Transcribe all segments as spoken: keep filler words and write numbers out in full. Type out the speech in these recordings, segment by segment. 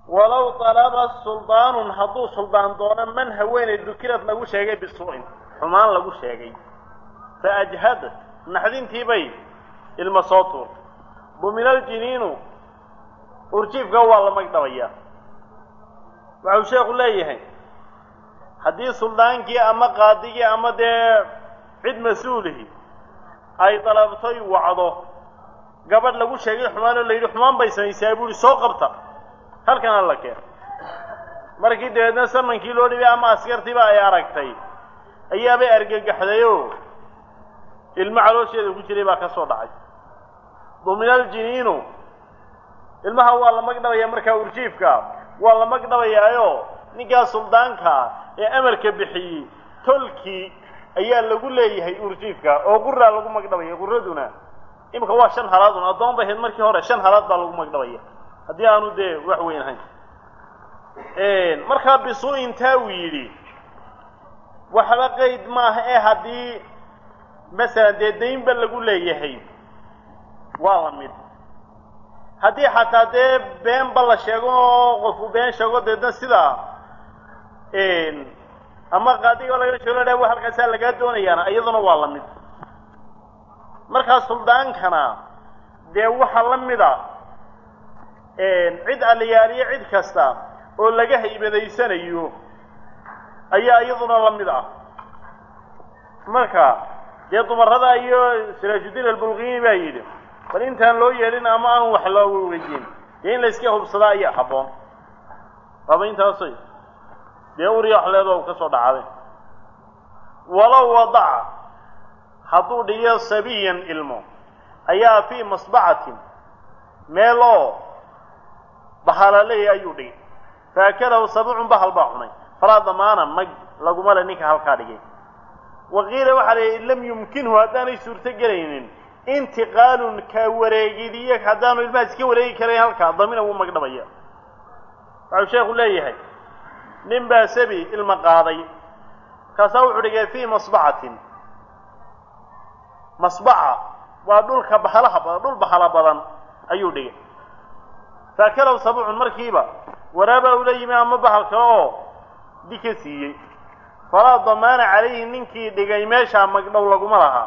ولو طلب السلطان حضو سلطان دون من هوين ذكرت لغو شيغي بسوء حمان لغو شيغي فأجهد نحدين تيبي المصوتور بمن الجنين أرجيف قوال مقدوية وعو شيخ الله يهي حديث سلطان كي أما قاضي أما دي عد مسؤوله أي طلبتي وعضو قبل لغو شيغي حمان اللي حمان بيسان يسايبولي سو قبطة هل كان الله كير markii deedna samankii loo dhibay ama askartiba ay aragtay ayaabay argagaxdayo ilma caloosheeda ku jiray baa ka soo dhacay duminal jiniino ilmaha waa la magdhabaya markaa urjiifka waa la magdhabayaayo ninka suldaanka ee amarka bixiyay tolkii ayaa lagu leeyahay urjiifka oo qurra lagu magdhabaya qurraduna imka waa shan halaadun adoon baheed markii hore shan halaad baa lagu magdhabaya haddii aanu dee wax weyn ahayn een markaa bisuu intaa uu yidhi waxba qayd maaha ee haddii masalan dee daynba lagu leeyahay waa la mid haddii xataa dee beenba la sheego oo qofku been sheego deedna sidaa een ama qaadiga laga sheego dhaa wax halkaasaa lagaa doonayaana iyaduna waa la mid markaa suldaankana dee waxa la mida cid aliyaaliye cid kasta oo laga haybadaysanayo ayaa iyaduna la mid ah marka dee dumarada iyo siraajuddin albulqiini baa yidhi bal intaan loo yeelin ama aan wax loo weydiin dee in la iska hubsadaa ayaa habboon waaba intaasay dee uriya wax leedoo ka soo dhacday walow wadaca hadduu dhiyo sabiyan ilmo ayaa fii masbacatin meel oo bahalaleey ayuu dhigay faakalahu sabcun bahal baa cunay falaa damaana mag laguma le ninka halkaa dhigay waqiila waxaa la yidhi lam yumkinhu haddaanay suurto gelaynin intiqaalun ka wareegidiyo haddaanu ilmahaas ka wareegi karayn halkaa damina wuu magdhabaya waxuu sheekhu leeyahay nin baa sabi ilma qaaday kaasaa wuxuu dhigay fii masbacatin masbaca waa dhulka bahalaha badan dhul bahala badan ayuu dhigay faakalahu sabcun markiiba waraabaa ula yimi ama bahal kale oo dika siiyey falaa damaana calayhi ninkii dhigay meeshaa magdhow laguma lahaa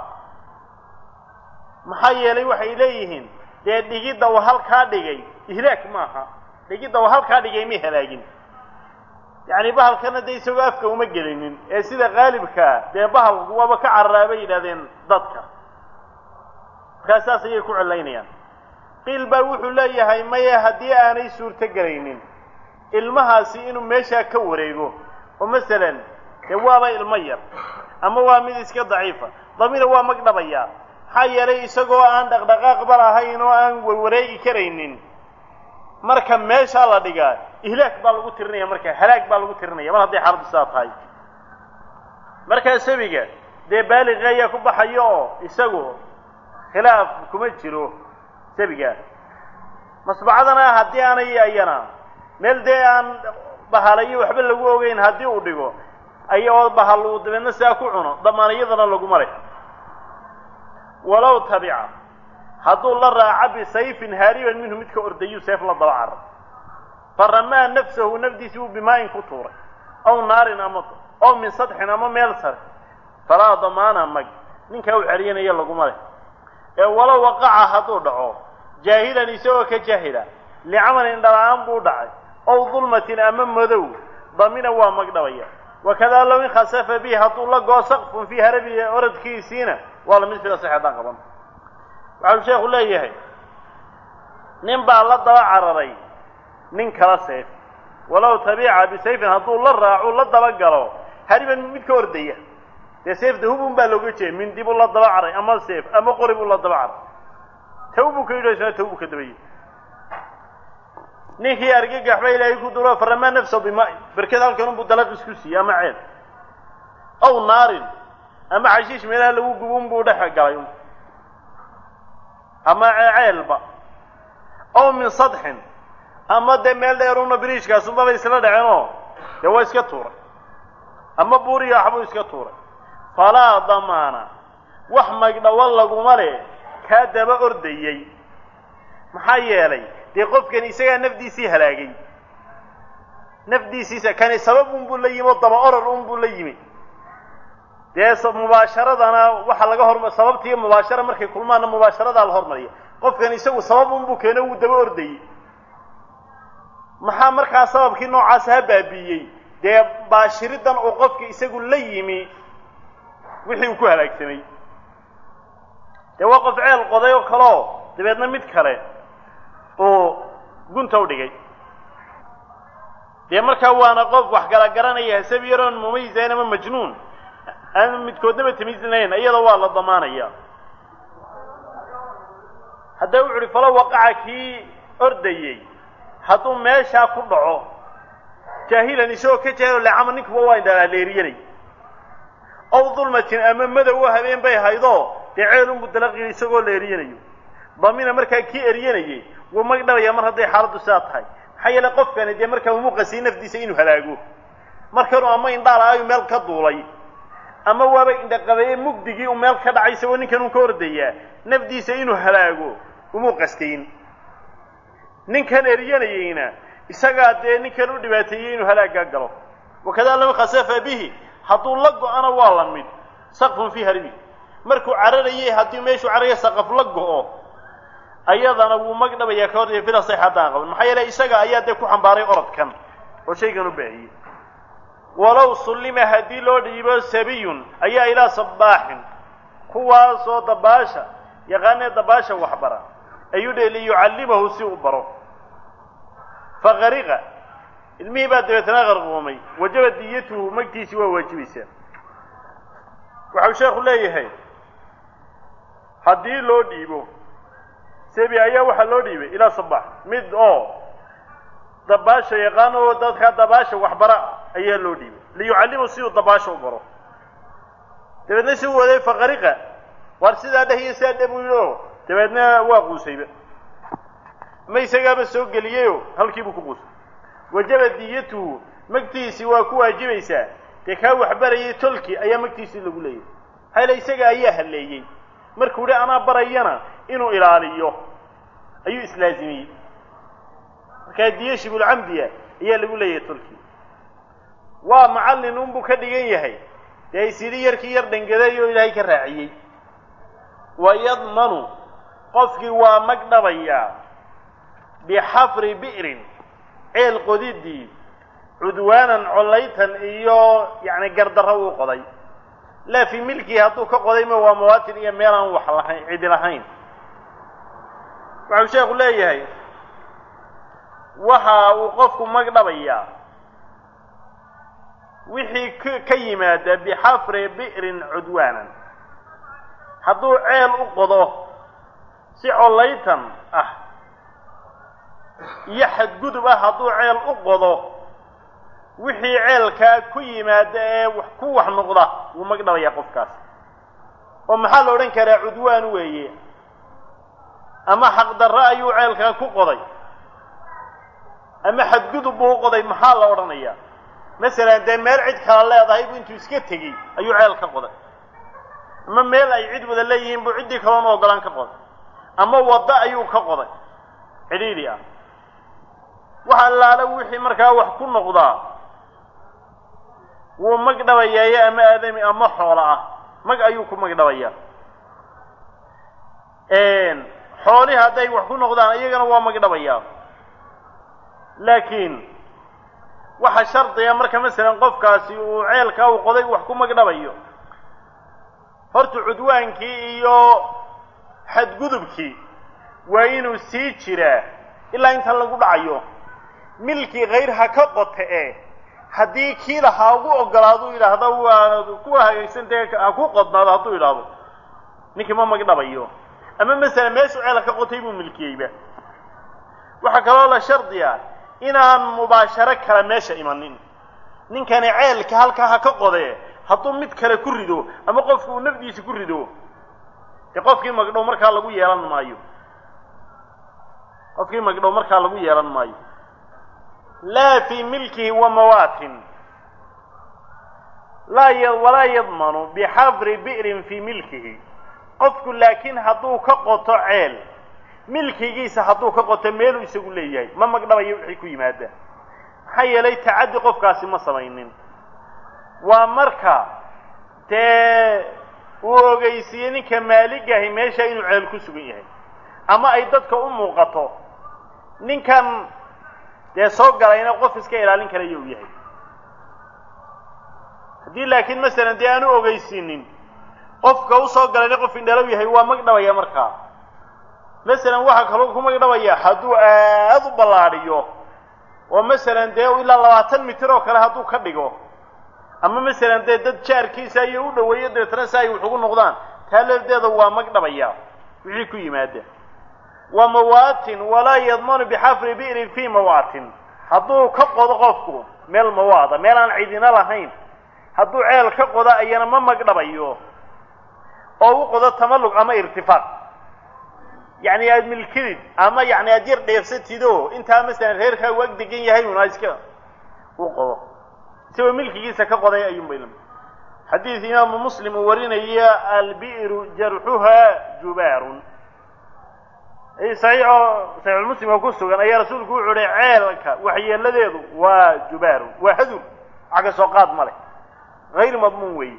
maxaa yeelay waxay leeyihiin dee dhigidda uu halkaa dhigay ihlaag maaha dhigidda uu halkaa dhigay ma halaagin yacni bahalkana dee isagoo afka uma gelinin ee sida qaalibkaa dee bahalku waaba ka cararaa bay yidhahdeen dadka markaas saas ayay ku celaynayaan qiil baa wuxuu leeyahay maya haddii aanay suurto gelaynin ilmahaasi inuu meeshaa ka wareego oo masalan dee waaba ilmo yar ama waa mid iska daciifa damina waa magdhabayaa maxaa yeelay isagoo aan dhaqdhaqaaqba lahayn oo aan warwareegi karaynin marka meeshaa la dhigaa ihlaag baa lagu tirinaya marka halaag baa lagu tirinaya mar hadday xaaladdu sidaa tahay markaa sabiga dee baaliqa ayaa ku baxayo oo isagu khilaaf kuma jiro sabiga masbacadana haddii aanay ayana meel dee aan bahalayo waxba lagu ogeyn haddii uu dhigo ayoo bahal uu dabeedna sidaa ku cuno damaaniyadana laguma leh walow tabica hadduu la raaca bisayfin haariban minhu midka ordayuu seef la daba carar faramaa nafsahu nafdiisii uu bimaa-in ku tuuray aw naarin ama aw min sadxin ama meel sare falaa damaana mag ninkaa u celiyanayo laguma leh ee walow waqaca hadduu dhaco jaahilan isagoo ka jaahila licamalin dhala-aan buu dhacay ow dulmatin ama madow damina waa magdhabaya wakadaa low in khasafa bihi hadduu la goo saqfun fii harabi oradkiisiina waa lamid fila sax haddaan qaban waxau sheekhu leeyahay nin baa la daba cararay nin kala seef walow tabica bisayfin hadduu la raacu la daba galo hariban mid ka ordaya dee seefta hubun baa looga jeeda mindi buu la daba caray ama seef ama qori buu la daba caray taw buu ka yidhaysana taw buu ka dabayey ninkii argagax ba ilaahay ku duro faramaa nafsahu bimaa-in berked halkan unbuu dalaq isku siiyey ama ceel aw naarin ama cashiish meelaha lagu gubo unbuu dhex galay ama ceelba aw min sadxin ama dee meel dheeruna biriishkaas unbaba isla dhaceenoo dee waa iska tuuray ama buuriya waxbuu iska tuuray falaa damaana wax magdhawo laguma leh kaa daba ordayey maxaa yeelay dee qofkan isagaa nafdiisii halaagay nafdiisiisa kani sabab un buu la yimi oo daba orar un buu la yimi dee mubaasharadana waxa laga hormar sababtii mubaashara markay kulmaana mubaasharada la hormariyo qofkan isagu sabab un buu keenay uu daba ordayay maxaa markaa sababkii noocaas ha baabiyey dee baashiridan oo qofkii isagu la yimi wixii uu ku halaagsamay dee waa qof ceel qoday oo kaloo dabeedna mid kale oo gunta u dhigay dee markaa waana qof wax kala garanaya sabiiran mumayizan ama majnuun aan midkoodnaba tamiislanayn iyada waa la damaanaya hadda wuxuu fala waqaca kii ordayay hadduu meeshaa ku dhaco jaahilan isagoo ka jaahilo lacama ninkuba waa indhalaaleeriyanay ow dulmatin ama madow habeen bay haydoo dee ceelunbu dalaqii isagoo la eriyanayo damina markaa kii eriyanayay wuu magdhabaya mar hadday xaaladdu sidaa tahay maxaa yeele qofkani dee markaa umuu qasiyey nafdiisa inuu halaago markanuu ama indhaalaayu meel ka duulay ama waaba indhaqabeeye mugdigii uu meel ka dhacay isagoo ninkan uu ka ordayaa nafdiisa inuu halaago umuu qastayn ninkan eriyanayeyna isagaa dee ninkan u dhibaateeyey inuu halaagaa galo wakadaa lam khasafa bihi hadduu la go-ana waa la mid saqfun fii harbi markuu cararayay haddii meeshuu cararaya saqaf la go-o ayadana wuu magdhabayaa ka hor fila say haddaan qaban maxaa yeele isaga ayaa dee ku xambaaray orodkan oo shaygan u baahiyey walow sullima haddii loo dhiibo sabiyun ayaa ilaa sabbaaxin kuwaasoo dabaasha yaqaanee dabaasha waxbara ayuu dhe liyucallimahu si u baro faqariqa ilmihii baa dabeetana qarqoomay wajaba diyatuhu magtiisii waa waajibaysaa waxau sheekhu leeyahay haddii loo dhiibo sabi ayaa waxaa loo dhiibay ilaa sabbaax mid oo dabaasha yaqaan oo dadka dabaasha waxbara ayaa loo dhiibay liyucallimahu si uu dabaasha u baro dabeedna si u waday faqariqa waar sidaa dheh iyo sidaa dheh buu yidhi oo dabeedna waa quusayba ma isagaaba soo geliyeyoo halkii buu ku quusay wajaba diyatuhu magtiisii waa ku waajibaysaa dee kaa waxbarayay tolki ayaa magtiisii lagu leeyahay hayla isaga ayaa halleeyey markuu hi anaa barayana inuu ilaaliyo ayuu islaazimiyey markaa diye shibulcamdiya ayaa lagu leeyahay tolki waa macallin unbuu ka dhigan yahay dee isidhi yarkii yar dhangaday oo ilaahay ka raaciyey wayadmanu qofkii waa magdhabayaa bixafri bi'rin ceel qodidii cudwaanan collaytan iyo yacni gardarro uu qoday laa fii milkii hadduu ka qodayma waa mawaatin iyo meelaan wax lahayn cidi lahayn waxau sheekhu leeyahay waxa uu qofku magdhabayaa wixii k ka yimaada bixafri bi'rin cudwaanan hadduu ceel u qodo si collaytan ah iyo xadgudub ah hadduu ceel u qodo wixii ceelkaa ku yimaada ee wax ku wax noqda wuu magdhabayaa qofkaas oo maxaa la odhan karaa cudwaan weeye ama xaqdarro ayuu ceelkaa ku qoday ama xadgudub buu u qoday maxaa la odhanayaa masalan dee meel cid kala leedahay buu intuu iska tegey ayuu ceel ka qoday ama meel ay cid wada leeyihiin buu ciddii kaloona ogolaan ka qoday ama waddo ayuu ka qoday cidhiidhi ah waxa allaala wixii markaa wax ku noqdaa wuu magdhabayaaye ama aadami ama xoolo ah mag ayuu ku magdhabayaa xoolihii hadday wax ku noqdaan iyagana waa magdhabayaa laakiin waxa shardiga marka masalan qofkaasi uu ceelkaa uu qoday wax ku magdhabayo horta cudwaankii iyo xadgudubkii waa inuu sii jiraa ilaa inta lagu dhacayo milkii hayr ha ka qote e haddii kii lahaa ugu ogolaaduu yidhaahdo waa kuwa hagaagsantae ha ku qodnaado hadduu yidhaahdo ninkii ma magdhabayo ama masalan meeshuu ceela ka qotay buu milkiyeyba waxaa kaloo la shardiya inaan mubaasharo kale meesha imanin ninkani ceelka halkaa ha ka qodee hadduu mid kale ku rido ama qofku uu nafdiisa ku rido dee qofkii magdhow markaa lagu yeelan maayo qofkii magdhow markaa lagu yeelan maayo laa fii milkihi wa mawaatin laa walaa yadmanu bixafri bi'rin fii milkihi qofku laakiin hadduu ka qoto ceel milkigiisa hadduu ka qoto meeluu isagu leeyahay ma magdhabayo wixii ku yimaada حيلي تعدي قف كاسي ما سمينين ومركا تي وغيسيني كمالي هي ميشا إنو عيل كسوغيه أما أي دادك أمو قطو نين كان dee soo galayna qof iska ilaalin kara uu yahay hadii laakiin mesela dee aanu ogeysiinin qofka uu soo galayna qof indhalo yahay waa magdhabaya markaa mesela waxa kale uu ku magdhabaya haduu aad u balaariyo oo mesela dee ilaa labaatan mitir oo kale haduu ka dhigo ama mesela dee dad jaarkiisa ay u dhaweeyo deetana say wuxuu ugu noqdaan taaleedeeda waa magdhabaya wixii ku yimaada ومواتن ولا يضمن بحفر بئر في مواتن حدو كقود قفكو ميل مواضع ميل aan ciidina lahayn haduu ceel ka qoda ayana ma magdhabayo oo u qodo tamallug ama irtifaaq yani aad milkid ama yani aad yar dheefsatido inta mesela reerka wag degan yahay una iska u qodo soo milkigiisa ka qoday ayuu meelam حديث إمام مسلم ورينيا البئر جرحها جبار أي صحيح صحيح المسلم يقول سجن أي رسول يقول عيالك وحي الذي وجبار وحذو عقى سوقات ملك غير مضمون وي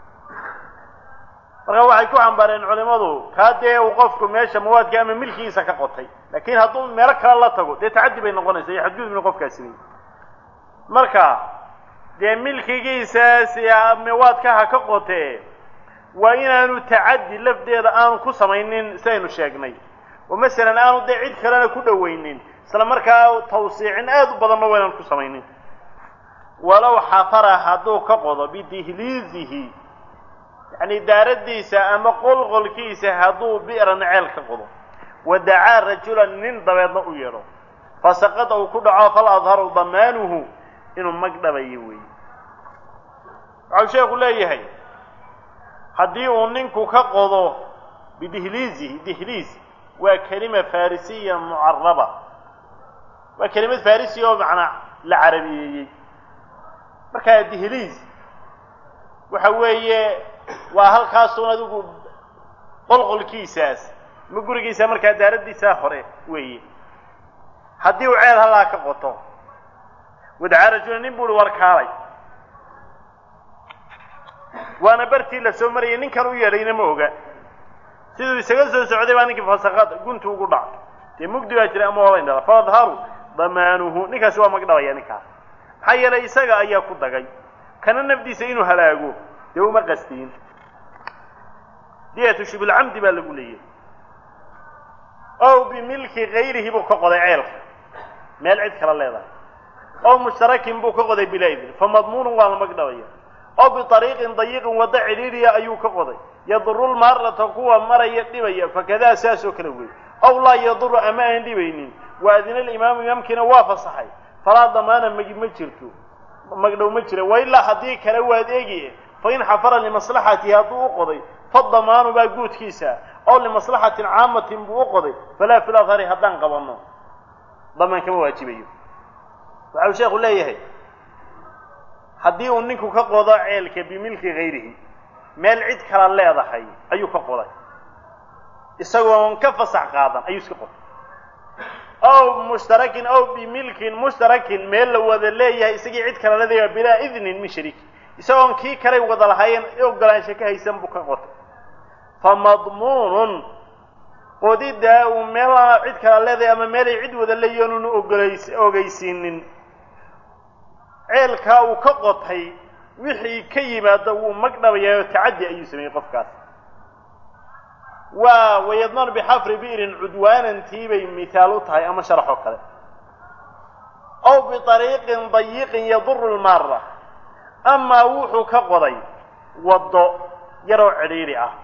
marka waxay ku xambaareen culimadu kaadee uu qofku meesha mawaadka ama milkiisa ka qotay laakiin hadduu meel kale la tago dee tacaddi bay noqonaysaa xadgudub min qofkaasi marka dee milkigiisa si mawaadka ha ka qotee waa inaanu tacaddi lafdeeda aanu ku samaynin saynu sheegnay ومثلا aanu dee cid kalena ku dhaweynin isla markaa tawsiicin aad u badan oo inaan ku samaynin walaw xafara haduu ka qodo bidihlizihi yani daaradiisa ama qolqolkiisa haduu bi'ran ceel ka qodo wadaca rajulan nin dabeedna u yeero fasaqada uu ku dhaco fal adharu damanuhu inuu magdhabayo weey waxa sheekhu leeyahay hadii uu ninku ka qodo bidihlizihi dihliz وكلمة فارسية معربة وكلمة فارسية بمعنى العربية مركا الدهليز وحوية وهل خاصون ذوق قلقل كيساس مقول كيسا مركا دارد دي ساخرة وهي حدي وعيل هلا كقطو ودعا رجل نبول وركاري وانا برتي لسومري ننكروا يلين موغا sidoo isaga soo socday baa ninkii fasaqad guntu ugu dhacay tii mugdi baa jiray ama wada indhala fadharu damanuhu ninkaas waa magdhabaya ninkaas maxaa yeelay isaga ayaa ku dagay kana nafdiisa inuu halaago dee uma qastiin diyatu shibil amdi baa lagu leeyahay oo bi milki ghayrihi buu ka qoday ceelka meel cid kala leedahay oo mushtarakin buu ka qoday bilaydin famadmuun waa magdhabaya oo bi tariiqin dayiq wada ciriiriya ayuu ka qoday يضر المرة قوة مرة يدبي فكذا أساسه كلوي أو لا يضر أما يدبينين وأذن الإمام يمكن وافق صحيح فلا ضمان مجد مجرته مجد مجره وإلا حديث كلوه ديجي فإن حفر لمصلحته بوقضي فالضمان باجود كيسا أو لمصلحة عامة بوقضي فلا في الأثار هدان قبلنا ضمان كم واجبيه وعلى شيخ الله يهي حديث أنك كقضاء عيلك بملك غيره meel cid kala leedahay ayuu ka qoday isagoo ka fasax qaadan ayuu iska qoday aw mushtarakin aw bi milkin mushtarakin meel la wada leeyahay isagii cid kala leedahay bila idnin min shariik isagoo kii kale wada lahayn oo galaansho ka haysan buu ka qotay famadmunun qodida uu meel cid kala leedahay ama meel cid wada leeyahay inuu ogeysiinin ceelka uu ka qotay wixii ka yimaado uu magdhabayo tacaddi ayuu sameeyay qofkaas waa wayadman bihafri bi'rin udwanan tibay misaal u tahay ama sharaxo kale aw bi tariiqin dayiqin yadurru al-marra amma wuxuu ka qoday wado yaro ciriiri ah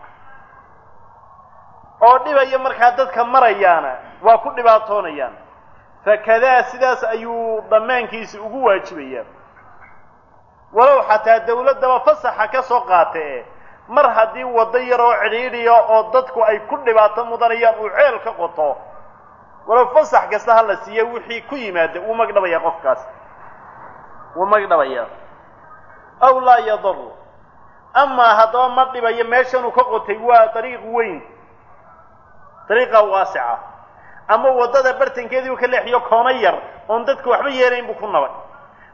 oo dhibayo marka dadka marayaana waa ku dhibaatoonayaan fakada sidaas ayuu damaankiisa ugu waajibayaan walow xataa dawladda fasaxa ka soo qaatay mar hadii wada yaro ciriiriyo oo dadku ay ku dhibaato mudanayaan uu ceel ka qoto walow fasax kasta hal siiyo wixii ku yimaado uu magdhabaya qofkaas uu magdhabaya aw la yadur ama hadaba ma dhibayo meeshan uu ka qotay waa dariiq weyn dariiqa waasica ama wadada bartankeedii uu ka leexiyo koona yar oo dadku waxba yeelayn buu ku nabay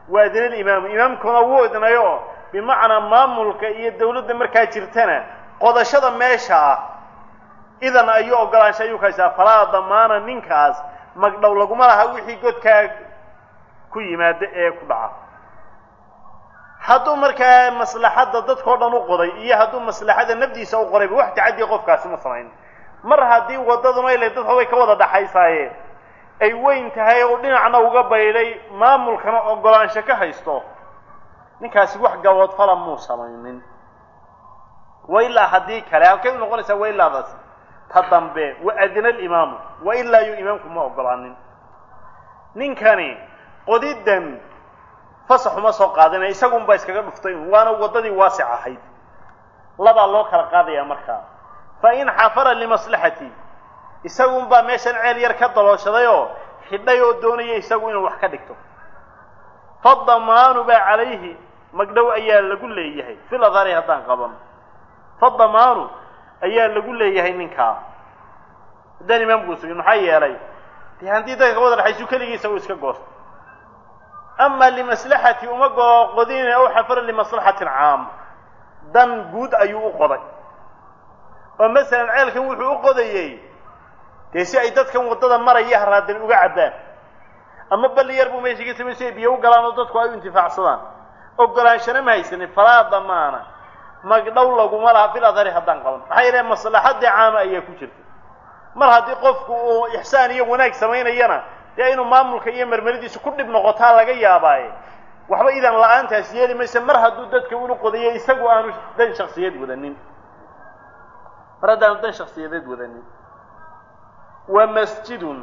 waadina imaam imaamkuna wuu idnayo bimacnaa maamulka iyo dawladda markaa jirtana qodashada meesha ah idan ayuu ogolaansho ayuu ka haysaa falaa damaana ninkaas magdhow laguma laha wixii godkaa ku yimaada ee ku dhaca hadduu markaa maslaxadda dadkao dhan u qoday iyo hadduu maslaxada nafdiisa u qorayba wax tacadiya qofkaasi ma samayn mar haddii waddaduna ile dadka way ka wada dhaxaysaaye ay weyn tahay oo dhinacna uga baydhay maamulkana ogolaansho ka haysto ninkaasi wax gabood fala muu samaynin wa ilaa haddii kale halkay u noqonaysaa wa ilaadaasi ta dambe wa adina alimaamu wa ilaa yu imaamku ma ogolaanin ninkani qodiddan fasaxuma soo qaadanaya isagunba iskaga dhuftay waana waddadii waasic ahayd labaa loo kala qaadayaa markaa fa in xafara limaslaxati isagunbaa meeshan ceel yar ka dalooshaday oo xidhay oo doonaya isagu inuu wax ka dhigto fadamaanu baa calayhi magdhow ayaa lagu leeyahay fil adhari haddaan qaban fadamaanu ayaa lagu leeyahay ninkaa haddaan imaamku sugin maxaa yeelay dee haddii dadka ka wada dhaxaysu keligiisa uu iska goosto ama limaslaxati uma goo qodin aw xafara limaslaxatin caama dan guud ayuu u qoday oo masalan ceelkan wuxuu u qodayey dee si ay dadkan waddada maraya haraadan uga cabbaan ama balli yar buu meesha ka samay si ay biyo u galaan oo dadku ay u intifaacsadaan ogolaanshana ma haysanin falaa damaana magdhow laguma laha fil adhari haddaan qaban maxaa yeele maslaxaddii caama ayaa ku jirta mar haddii qofku uu ixsaan iyo wanaag samaynayana dee inuu maamulka iyo marmaridiisu ku dhib noqotaa laga yaabaaye waxba idan la-aantaas yeeli maysa mar hadduu dadka unu qodayo isagu aanu dan shaksiyeed wadanin mar haddaanu dan shaksiyadeed wadanin wa masjidun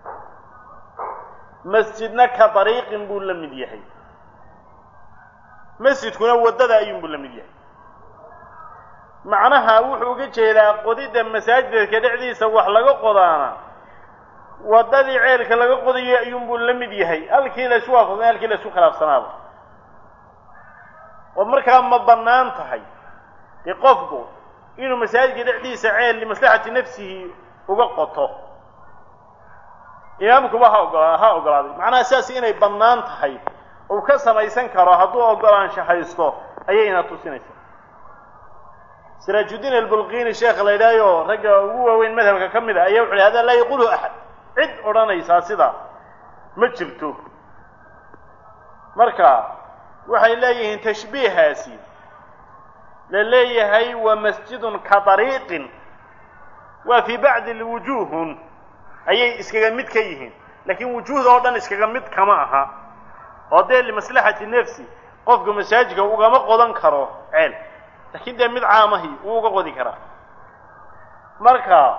masjidna ka dariiqin buu la mid yahay masjidkuna waddada ayuunbuu la mid yahay macnaha wuxuu uga jeedaa qodidda masaajidka dhexdiisa wax laga qodaana waddadii ceelka laga qodayay ayuunbuu la mid yahay halkii la isu waafaqsan halkii la isu khilaafsanaaba oo markaa ma bannaan tahay dee qofku inuu masaajidka dhexdiisa ceel limaslaxati nafsihi uga qoto imaamkuba ha ogola ha ogolaaday macnaha sidaas inay bannaan tahay uu ka samaysan karo hadduu ogolaansho haysto ayayna tusinaysaa siraajudiin albulqiini sheekha la yidhaayo ragga ugu waaweyn madhabka ka mid a ayaa wuxu uhi hada laa yaquluhu axad cid odhanaysaa sidaa ma jirto marka waxay leeyihiin tashbiihaasi la leeyahay wa masjidun ka dariiqin waa fii bacdi lwujuuhun ayay iskaga mid ka yihiin laakiin wujuuhda oo dhan iskaga mid kama aha oo dee limaslaxati nafsi qofka masaajidka ugama qodan karo ceel laakiin dee mid caamahi wuu uga qodi karaa marka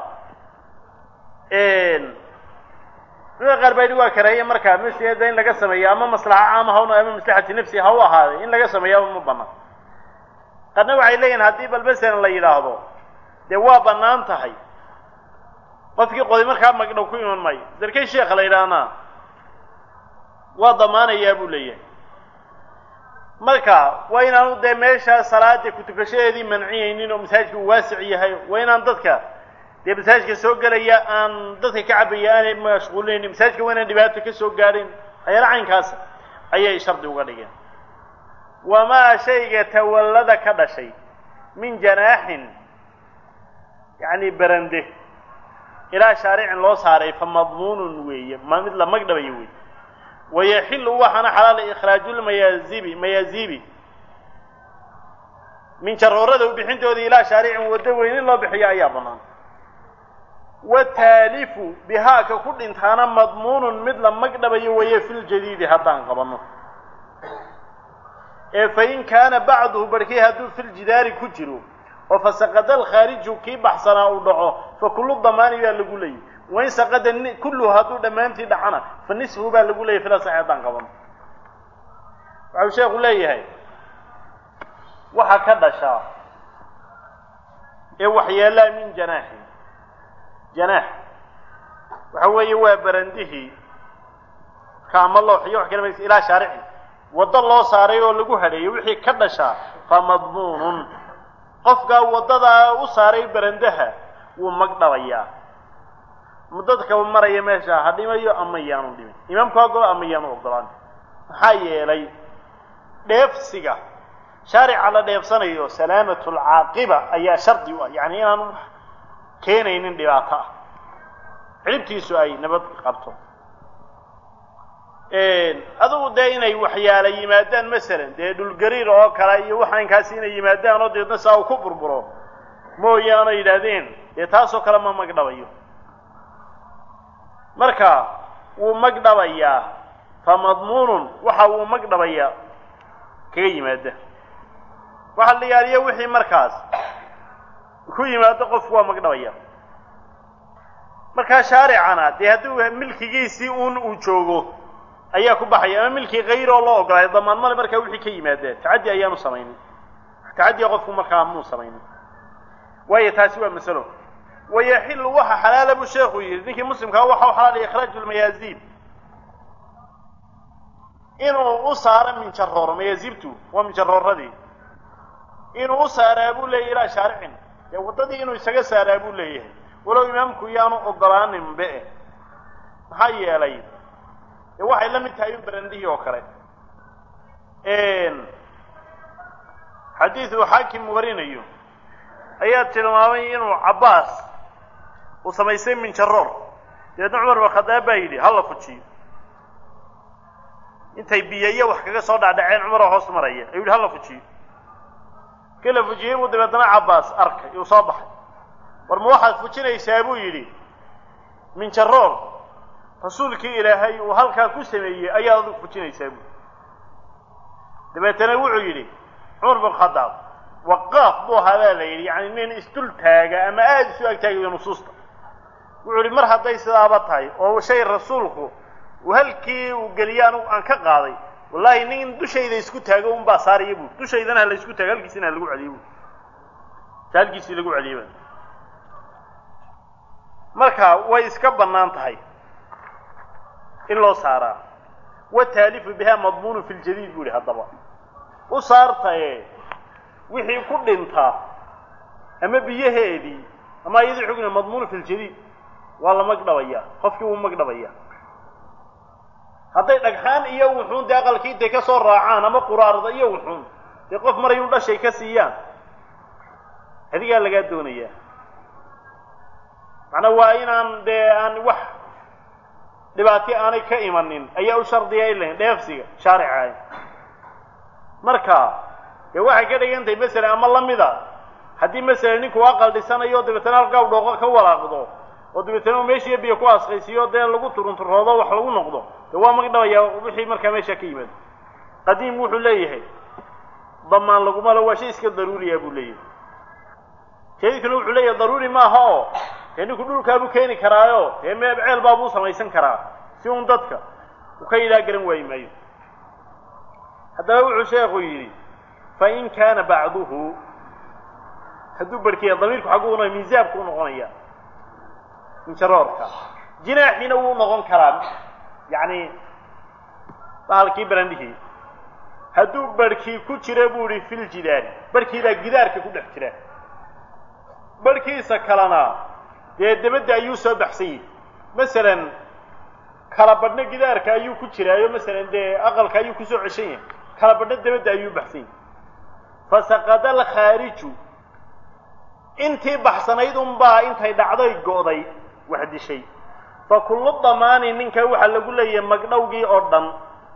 mida qaar baa yidhi waa karaeye markaa masjida in laga sameeyo ama maslaxa caama ha ama maslaxati nafsi ha u ahaaday in laga sameeyaaba ma bannaan qaarna waxay leeyihin haddii bal masalan la yidhaahdo dee waa bannaan tahay qofkii qoday markaa magdhow ku iman maayo darkay sheekha la yidhaahna waa damaanayaa buu leeyahay marka waa inaanu dee meeshaa salaada kutukashadeedii manciyaynin oo masaajidka uu waasic yahay waa inaan dadka dee masaajidka soo gelaya aan dadka ka cabaya aanay mashquulinaynin masaajidka waa inaan dhibaato ka soo gaadhin waxyaala caynkaas ayay shardi uga dhigeen wamaa shayga tawallada ka dhashay min janaaxin yacni berande ilaa shaaricin loo saaray fa madmuunun weeye ma mid la magdhabayo weeye wayaxillu waxaana xalaala ikhraajulmayaazibi mayaazibi min jaroorada u bixintooda ilaa shaaricin waddo weyn in loo bixiyo ayaa bannaan wataalifu bihaaka ku dhintaana madmuunun mid la magdhabayo weeye filjadiidi haddaan qabanno ee fa in kaana bacduhu barhkii hadduu filjidaari ku jiro oo fasaqada alkhaariju kii baxsanaa uu dhaco fa kullu damaani baa lagu leeyay wain saqada kulluhu hadduu dhammaantii dhacana fa nisfuhu baa lagu leeyay fila saxi haddaan qabanno waxau sheekhu leeyahay waxa ka dhashaa ee waxyeelaa min janaaxin janaax waxa weeye waa barandihii kaama looxiyo wax kala maysa ilaa shaaricin waddo loo saaray oo lagu hadheeyo wixii ka dhashaa fa madmuunun qofkaa waddadaa u saaray barandaha wuu magdhabayaa muddadka maraya meesha ha dhimayo ama yaanu dhimin imaamku ha golo ama yaanu ogolaan maxaa yeelay dheefsiga shaarica la dheefsanayo salaamatu alcaaqiba ayaa shardi u ah yacni inaan keenaynin dhibaato ah ciribtiisu ay nabad qabto adugu dee inay waxyaala yimaadaan masalan dee dhulgariir oo kale iyo waxaankaasi inay yimaadaan oo deedna saa uu ku burburo mooyaane yidhaahdeen dee taasoo kale ma magdhabayo marka wuu magdhabayaa fa madmuunun waxa uu magdhabayaa kaga yimaada waxa la yaaliyo wixii markaas ku yimaado qofku waa magdhabaya markaa shaaricana dee hadduu milkigiisii uun uu joogo ayaa ku baxaya ama milkii kayr oo loo ogolaayo damaan male markaa wixii ka yimaada tacaddi ayaanu samaynin tacaddiga qofku markaa muu samaynin waayo taasi waa masalo wayaxillu waxa xalaala buu sheekhu yidhi ninkii muslimkaa waxa u xalaal ikhraaju lmayaasiib inuu u saaro minjarooro mayaasiibtu waa minjarooradii inuu u saaraa buu leeyahy ilaa shaaricin dee waddadii inuu isaga saaraa buu leeyahay walow imaamku yaanu ogolaaninbe maxaa yeelay dee waxay la mid tahay in barandihii oo kale xadiidu xaakim warinayo ayaa tilmaamay inuu cabbaas uu samaystay minjaroor dabeedna cumar bin khadaab baa yidhi hala fujiyo intay biyayo wax kaga soo dhacdhaceen cumaroo hoos maraya ayuu yidhi hala fujiyo kii la fujiyey buu dabeedna cabbaas arkay uu soo baxay war ma waxaad fujinaysaa buu yidhi minjaroor rasuulkii ilaahay uu halkaa ku sameeyey ayaad adigu fujinaysaa buu dabeetana wuxuu yidhi cumar bin khadaab waqaaf buu ahaa baa la yidhi yacni nin isdul taaga ama aada isu ag taagayo nusuusta wuxuu yidhi mar hadday sidaaba tahay oo shay rasuulku uu halkii uu geliyo anugu aan ka qaaday wallaahi nin dushayda isku taago un baa saaraya buu dushaydana ha la isku taago halkiisina ha lagu celiyo buu ta halkiisii lagu celiyo ba marka way iska bannaan tahay in loo saaraa wataalifu bihaa madmuunu fi ljadiid buu yihi haddaba u saartaye wixii ku dhintaa ama biyaheedii ama iyadii xugna madmuunu fi ljadiid waa la magdhabayaa qofkii wuu magdhabayaa hadday dhagxaan iyo wuxuun dee aqalkii intay ka soo raacaan ama quraarda iyo wuxuun dee qof marayuu dhashay ka siiyaan adigaa lagaa doonayaa macnaa waa inaan dee aan wax dhibaati aanay ka imanin ayaa u shardiya ilahin dheefsiga shaaricaay marka dee waxay ka dhigan tahay masalan ama lamida haddii masalan ninku aqal dhisanayo dabeetana halkaa u dhooqo ka walaaqdo oo dabeetana meeshii biyo ku asqaysiyo dee lagu turunturoodo wax lagu noqdo dee waa magdhabayaa wixii markaa meesha ka yimaado qadiim wuxuu leeyahay damaan laguma le waa shay iska daruuriya buu leeyahay jadiidkuna wuxuu leeyahay daruuri maaha oo dee ninku dhulkaabuu keeni karaayo dee meeb ceel baabuu samaysan karaa si uun dadka uu ka ilaa garan waayi maayo haddaba wuxuu sheekhu yidhi fain kaana bacduhu hadduu barhkiya damiirku xagguna miisaabku u noqonaya minjaroorka jinaaxiina wuu noqon karaa yacni bahalkii barandhihii hadduu barhkii ku jira buu ihi fil jidaari barhkii baa gidaarka ku dhex jira barhkiisa kalena dee dabadda ayuu soo baxsan yihi masalan kala badhna gidaarka ayuu ku jiraayo masalan dee aqalka ayuu kusoo ceshan yahay kala badhna dabadda ayuu baxsan yahay fasaqada alkhaariju intii baxsanayd unbaa intay dhacday go'day wax dishay fa kullu damaani ninka waxaa lagu leeyahay magdhowgii oo dhan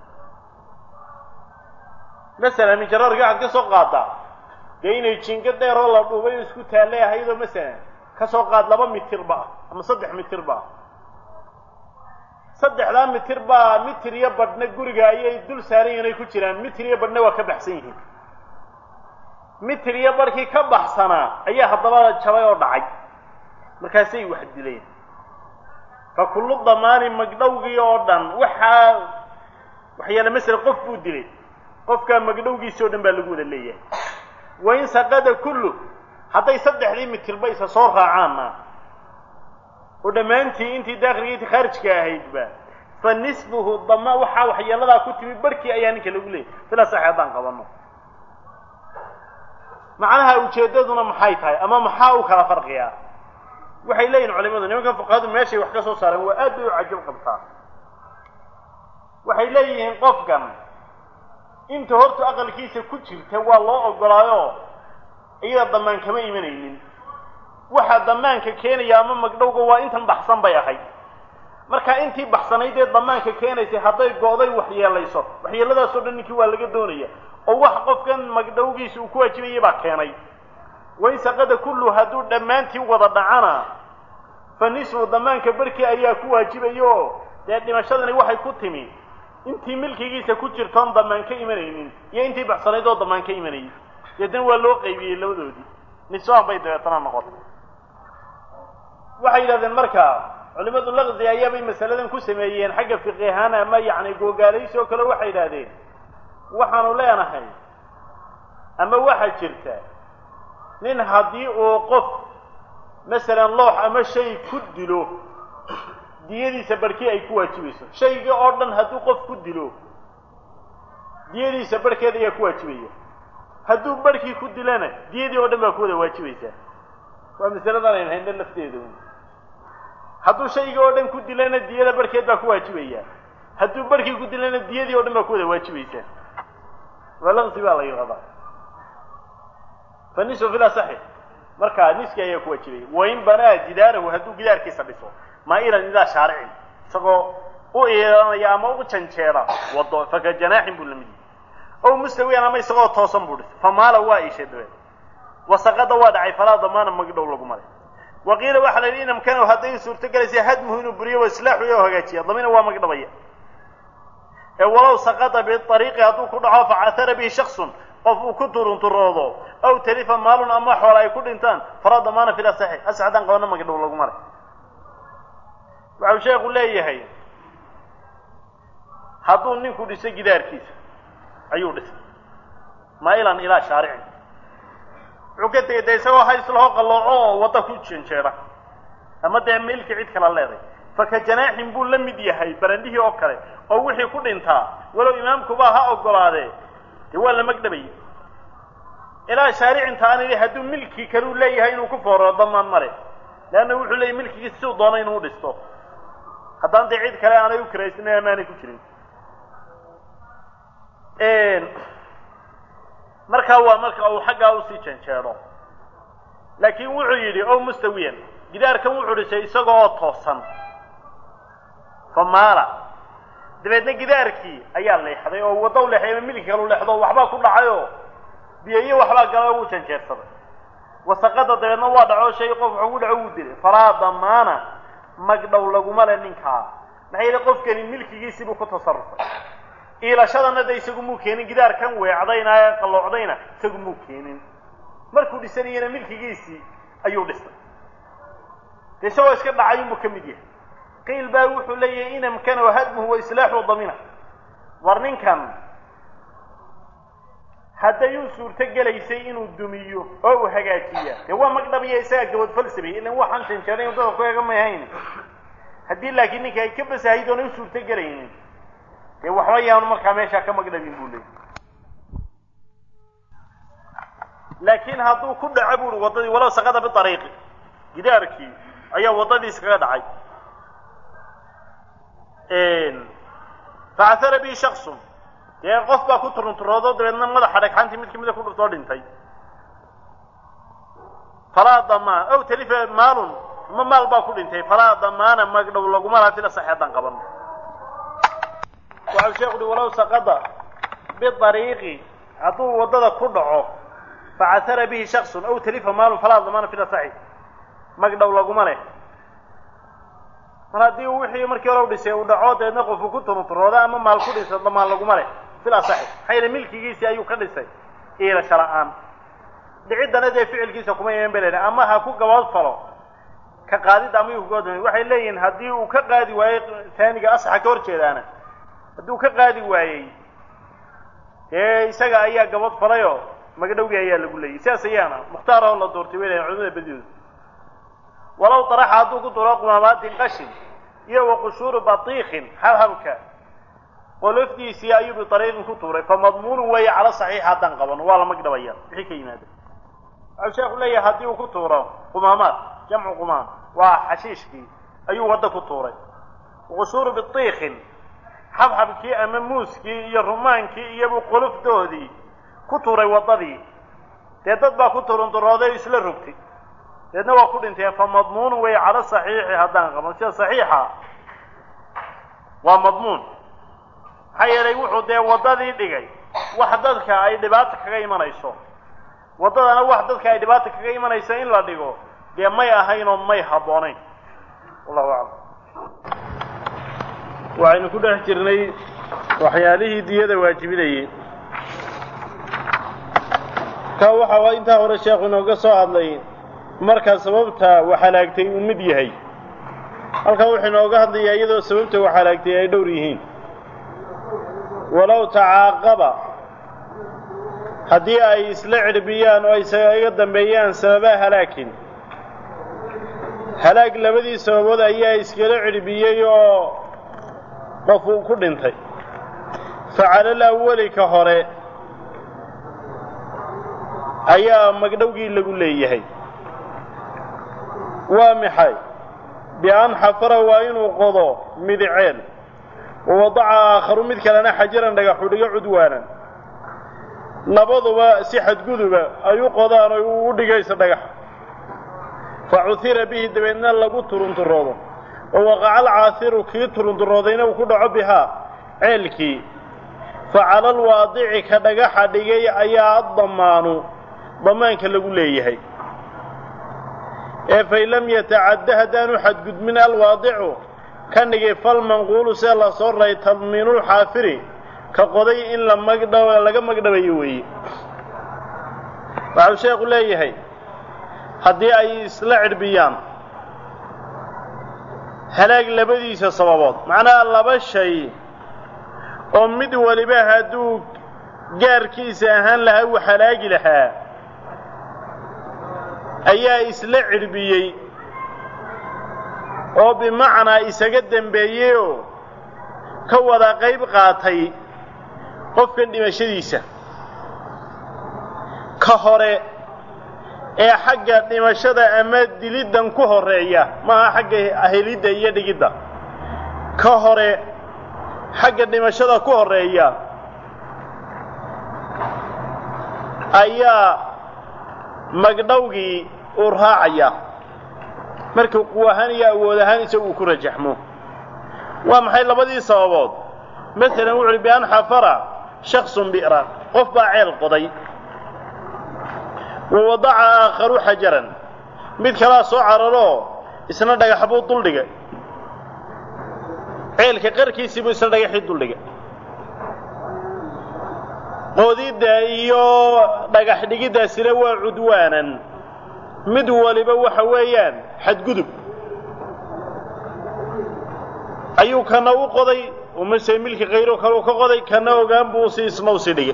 masalan minjaraarkii waxaad ka soo qaadaa dee inay jingo dheer oo la dhuubay oo isku taallay ahaydoo masalan ka soo qaad laba mitirba ah ama saddex mitirba ah saddexdaa mitir baa mitir iyo badhna guriga ayay dul saaran yihin ay ku jiraan mitir iyo badhna waa ka baxsan yihiin mitir iyo barhkii ka baxsanaa ayaa haddaba jabay oo dhacay markaasay wax dileen fa kullu damaani magdhowgii oo dhan waxaa waxyaala masala qof buu dilay qofkaa magdhowgiisi oo dhan baa lagu wada leeyahay wain saqada kullu hadday saddexdii mitirba isa soo raacaanna oo dhammaantii intii daakilka intii khaarijka ahaydba fa nisbuhu dama waxaa waxyeeladaa ku timi barhkii ayaa ninka lagu leeyahay sidaas sax haddaan qabanno macnaha ujeeddaduna maxay tahay ama maxaa u kala farqiyaa waxay leeyihin culimadu nimankan fuqahadu meeshay wax ka soo saareen waa aad bay u cajab qabtaa waxay leeyihiin qofkan inta hortu aqalkiisa ku jirta waa loo ogolaayo iyada damaan kama imanaynin waxa damaanka keenaya ama magdhowga waa intan baxsan bay ahayd marka intii baxsanayd ee damaanka keenaysay hadday go'day wax yeelayso waxyeeladaas oo dhan ninkii waa laga doonaya oo wax qofkan magdhowgiisa uu ku waajibiyay baa keenay way saqada kullu haduu dhamaantii wada dhacana fanisbu damaanka barkii ayaa ku waajibayo dee dhimashadani waxay ku timi intii milkigiisa ku jirtoon damaan ka imanaynin iyo intii baxsanayd oo damaan ka imanayay yadan waa loo qaybiyay labadoodii nisaan bay dabeetana noqotay waxay yidhahdeen markaa culimadu laqdi ayaa bay masaladan ku sameeyeen xagga fiqh ahaan ama yacni googaalayso kale waxay yidhahdeen waxaanu leenahay ama waxaa jirta nin haddii uu qof masalan loox ama shay ku dilo diyadiisa barkii ay ku waajibayso shayga oo dhan hadduu qof ku dilo diyadiisa barkeeda ayaa ku waajibaya hadduu barkii ku dilana diyadii oo dhan baa ku wada waajibaysaa waa masaladan aynu hayno lafteeda hadduu shayga oo dhan ku dilana diyada barkeed baa ku waajibaya hadduu barkii ku dilana diyadii oo dhan baa ku wada waajibaysaa waa laqsi baa la yidhahdaa فالنسبة في الأصح مركا نسكي هي كوجبي وإن بنى جداره هدو جدار كيس بيسو ما إلى إذا شارعي سقو أو إيران يا ما أو تنشيرا وضع فكجناح بالمدي أو مستوي أنا ما يسقو توصم بورس فما له وايش دوي وسقط وادع فلا ضمان مقدور لقمر وقيل واحد الذين مكانوا هذين صورة جلس هدمه إنه بريء وسلاح ويهجتي ضمين هو مقدبية ولو سقط بالطريق هذو كل عاف عثر به شخص قف كتر تراضو أو تلف مال أما حوالي كل إنسان فراد ضمان في الأصح أسعد أن قلنا مقدور لقمر وعشان يقول لي هي هذو نيكو دي سجدار كيس أيوه دس ما إلى إلى شارع وكنت يدسوا هاي سلها قلعوا وتكوتشن شرا أما ده ملك عيد كلا الله فكجناح بول لم يدي هاي برنديه أكره أو وحي كل إنتها ولو إمام كباها أو قلاده هو اللي مكتبي إلى شارع إنتان اللي هدو ملكي كانوا لي هاي نكفر ضمان مرة لأنه وحي لي ملكي السوق ضانين ودستو حتى أنت عيد كلا أنا يكره سنة ما نكشرين إيه marka waa marka uu xagga u sii janjeero laakiin wuxuu yiri oo mustawiyan gidaarkan wuxuu dhisay isagoo toosan famaala dabeedna gidaarkii ayaa leexday oo wado leexay milkiga loo leexdo waxba ku dhacayo biyo waxba galay uu janjeersaday wasaqada dabeedna waa dhaco shay qof ugu dhaco uu dilay faraada maana magdhow lagu male ninka maxay qofkani milkigiisa buu ku tasarrufay إلى شذا ندى يسقو ممكن جدار كان وعدينا قلعدينا يسقو ممكن مركو لسنينا ملك جيسي أيو لسه تسوى إسكبنا عيون مكمديه قيل باوح لي إن مكان وهدمه وإصلاحه وضمينه ورنين كان حتى ينسور تجل يسيئن الدميو أو حاجاتية هو مقدم يساق جود فلسفي إنه هو حنشن شرين وضعه كوية كما يهين هدي لكنك يكبس هيدون ينسور تجلين ee waxbayaan marka meesha ka magdabin buulay laakiin haduu ku dhacabuur wadadii walaw saqada bi tariiqi gidaarki ayaa wadadii iskaga dhacay een fa'athara bi shakhs ee qof baa ku turunturoodo dabeedna madaxa dhagxanti mid kamid ah ku dhuftoo dhintay fala dama aw talifa maalun ma maal baa ku dhintay fala damaana magdhow lagu maraa sida saxiixan qaban وعلى شيء ولو سقط بالطريق عطوه وضد كدعه فعثر به شخص أو تلف ماله فلا ضمان في الصحيح مقدو لغو ماله فهذه وحي مركي لو دسي ودعوه نقف كنت نطروده اما مال كديس ضمان لغو ماله في الصحيح حين ملكيgiisa ayuu ka dhisay ila sharaan dhicida de ficilkiisa kuma yeelan baleena ama ha ku gabaad falo ka qaadid ama uu go'do waxay leeyihiin hadii uu ka qaadi waayo taaniga asxa ka horjeedana haduu ka qaadi waayay ee isaga ayaa gabad falayo magdhowgi ayaa lagu leeyay sidaas ayaana muxtaar oo la doortay weeyaan culimada badiyo walaw taraxa haduu ku duro qumamaadin qashin iyo waqshur batiikhin halhabka qolofdiisi ayuu bi tariiqin ku tuuray famadmuun way ala saxiix hadan qaban wala magdhawaya wixii ka yimaado sheekhu leeyahay hadii uu ku tuuro qumamaad jamcu qumam waa xashiishki ayuu wada ku tuuray waqshur batiikhin xabxabkii ama muuskii iyo rumaankii iyobu qolofdoodii ku tuuray waddadii dee dad baa ku turunturooday isla rogtay deedna waa ku dhintay fa madmuun way cala saxiixi haddaan qaban sida saxiixa waa madmuun maxaa yeelay wuxuu dee waddadii dhigay wax dadka ay dhibaato kaga imanayso waddadana wax dadka ay dhibaato kaga imanayso in la dhigo dee may ahayn oo may habboonayn wallahu aclam waxaynu ku dhex jirnay waxyaalihii diyada waajibinayay ka waxa intaa hore sheekhu inooga soo hadlay markaa sababta waxalaagtay uu mid yahay halkaa wuxuu inooga hadlayaa iyadoo sababta waxalaagtay ay dhowr yihiin walow tacaaqaba haddii ay isla cirbiyaan oo ay isaga dambeeyaan sababaa halaakin halaag labadii sababood ayaa iskala cirbiyey oo qof uu ku dhintay facala alawali ka hore ayaa magdhowgii lagu leeyahay waa maxay bi-an xafara waa inuu qodo midiceel wawadaca aakharu mid kalena xajaran dhagaxu dhigo cudwaanan labaduba si xadguduba ay u qodaan oo u dhigaysa dhagaxa fa cuhira bihi dabeedna lagu turunturoodo oo waqaca alcaasiru kii turunturoodayna uu ku dhaco bihaa ceelkii facala alwaadici ka dhagaxa dhigay ayaa addamaanu damaanka lagu leeyahay ee fain lam yatacadda haddaanu xadgudmin alwaadicu ka dhigay falmanquulu see la soo raray tadmiinulxaafiri ka qoday in la magdha laga magdhabayo weeye waxau sheekhu leeyahay haddii ay isla cirbiyaan halaag labadiisa sababood macnaha laba shay oo mid waliba hadduu gaarkiisa ahaan lahaa uu halaagi lahaa ayaa isla cirbiyey oo bimacnaa isaga dembeeyeyoo ka wada qayb qaatay qofkan dhimashadiisa ka hore ee xagga dhimashada ama diliddan ku horreeya maaha xagga helidda iyo dhigidda ka hore xagga dhimashada ku horreeya ayaa magdhowgii uu raacaya markuu quw ahaan iyo awood ahaan isagu uu ku rajaxmo waa maxay labadii sababood masalan wuxu uhi bi-an xafara shaksun bi'ran qof baa ceel qoday wa wadaca aakharu xajaran mid kalaa soo cararoo isna dhagax buu duldhigay ceelka qarkiisii buu isna dhagaxii duldhigay qoodidda iyo dhagax dhigiddaasina waa cudwaanan mid waliba waxa weeyaan xadgudub ayuu kana u qoday oo mase milki kayro kale u ka qoday kana ogaan buu si isna usii dhigay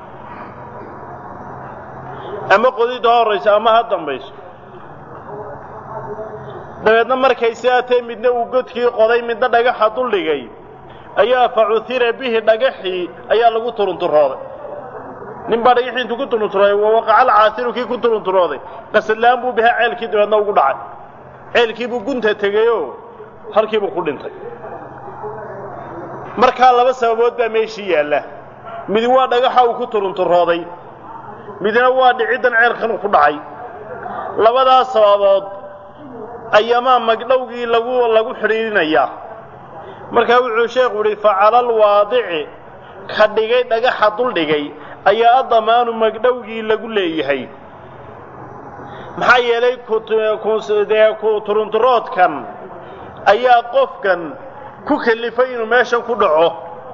ama qodidda ha horrayso ama ha dambayso dabeedna markay sidaatee midna uu godkii qoday midna dhagaxa duldhigay ayaa fa cuhira bihi dhagaxii ayaa lagu turunturooday nin baa dhagaxii intuu ku turunturooday wa waqaca alcaasiru kii ku turunturooday qasadlaan buu bihaa ceelkii dabeedna ugu dhacay ceelkii buu gunta tegayoo halkii buu ku dhintay markaa laba sababood baa meeshii yaalla mid waa dhagaxa uu ku turunturooday midna waa dhiciddan ceelkan ku dhacay labadaas sababood ayamaa magdhowgii lagu lagu xidhiirinayaa markaa wuxuu sheekhu yidhi facala alwaadici ka dhigay dhagaxa duldhigay ayaa addamaanu magdhowgii lagu leeyahay maxaa yeelay kudee ku turunturoodkan ayaa qofkan ku kalifay inuu meeshan ku dhaco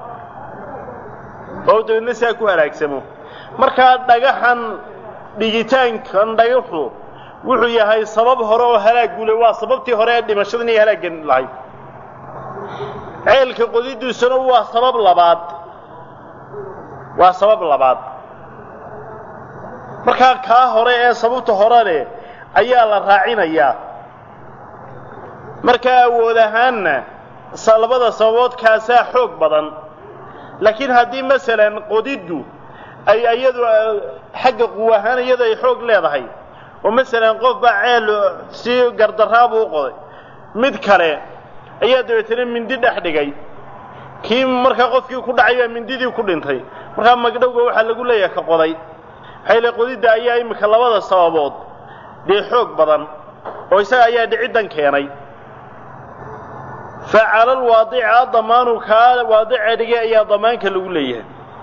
oo dabeedna saa ku halaagsamo markaa dhagaxan dhigitaankan dhagaxu wuxuu yahay sabab hore oo halaag gule waa sababtii hore ee dhimashadan iyo halaaggan lahayd ceelka qodidiisuna waa sabab labaad waa sabab labaad markaa kaa hore ee sababta hore leh ayaa la raacinayaa markaa awood ahaanna labada sababood kaasaa xoog badan laakiin haddii masalan qodiddu ay iyadu xagga quw ahaan iyada ay xoog leedahay oo masalan qof baa ceel si gardarraabuu u qoday mid kale ayaa dabeetana mindi dhex dhigay kii marka qofkii ku dhacay mindidii ku dhintay marka magdhowga waxa lagu leeyahay ka qoday hayla qodida ayaa imika labada sababood dee xoog badan oo isaga ayaa dhicidan keenay فعلى الواضع ضمان كان واضع دغه ayaa damaanka lagu leeyahay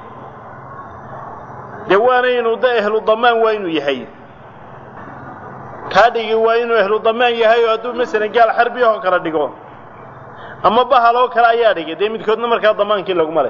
dawaana inuu ehlu damaan waa inuu yahay kaadigi waa inuu ehlu damaan yahay oo haduu mesela gaal xarbi oo kala dhigo ama bahalo kala ayaa dhigay de midkoodna marka damaankii lagu maray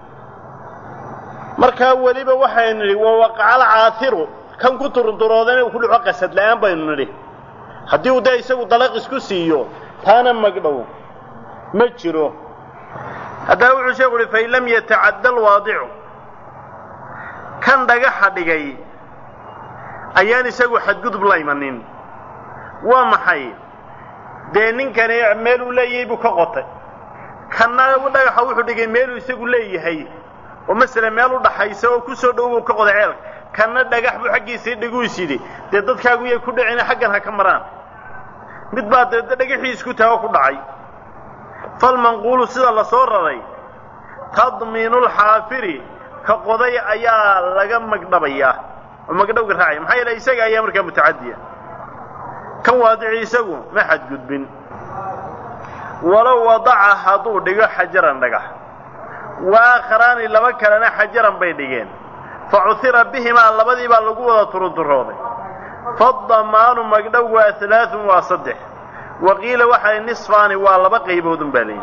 marka waliba waxaan niri waa waqal aathiru kan ku turunturoodan ku dhuco qasad la'aan baynu niri hadii uu day isagu dalaq isku siiyo taana magdhow ما جرو هذا هو شيء فإن لم يتعدى الواضع كان دغخ دغاي ايان اسغو حد قدب لا يمنين ومحي دينين كان يعمل ليي بو كقطه كان دغخ و دغاي ميل اسغو ليهي ومثلا ميل دحايسه او كسو دhow ka qodo ceel kana dhagax bu xaqiisii dhigu isidi de dadkaagu ay ku dhicina xaqan ha ka maraan mid baad dhagaxii isku taago ku dhacay فالمنقول سيده لا سو رray تضمين الحافر كقضي ayaa laga magdhabaya oo magdhowga raacay maxay la isaga ayaa markaa mutaadiya kan waadici isagu ma xad gudbin walaw wada'a hadu dhigo xajaran dhagax واخران laba kalena xajaran bay dhigeen فعثر بهما labadii baa lagu wada turunturooday فالضمان magdhowga ثلاث وصدح وقيل وحي نصفان والله قيبودن بالين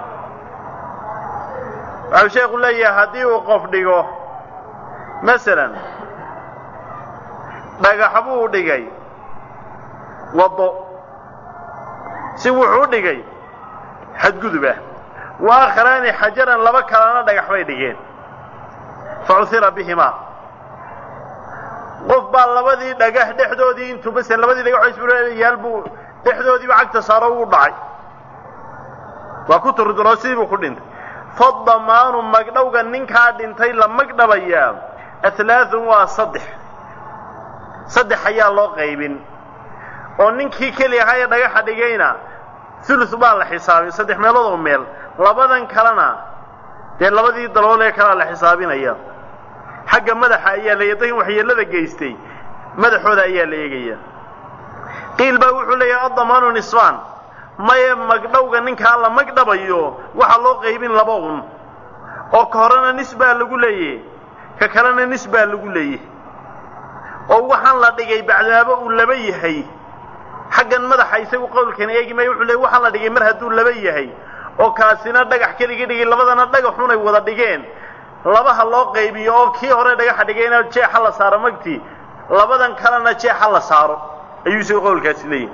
او شيخ لي هدي وقف دغو مثلا دغخبو دغاي وضو سي وحو دغاي حد غدبه واخران حجرا لبا كلنا دغخ bay dhigeen فعثر بهما qof baa labadii dhagax dhexdoodii intuu bas labadii dhagax isbuurayay yalbu dhexdoodii bacagta saaro uu dhacay waa ku turdurosiibu ku dhintay fadamaanu magdhowga ninka dhintay la magdhabaya athalaathu wa saddex saddex ayaa loo qaybin oo ninkii kaliya hay dhagaxa dhigayna thuluth baa la xisaabin saddex meelood oo meel labadan kalena de labadii daloole kala la xisaabinaya xagga madaxa ayaa la yeeday waxyeelada geystay madaxooda ayaa la eegaya قيل با wuxuu leeyahay adamaanu nisfan may magdhowga ninka la magdhabayo waxa loo qaybin laba un oo korana nisba lagu leeyahay ka kalena nisba lagu leeyahay oo waxaan la dhigay bacdaaba uu laba yahay xaggan madaxa isagu qowlkan eegi may wuxuu leeyahay waxaan la dhigay mar haduu laba yahay oo kaasina dhagax kaliya dhigay labadana dhagaxun ay wada dhigeen labaha loo qaybiyo oo kii hore dhagax dhigayna jeexa la saaro magti labadan kalena jeexa la saaro ayuu qowlkaasi leeyahay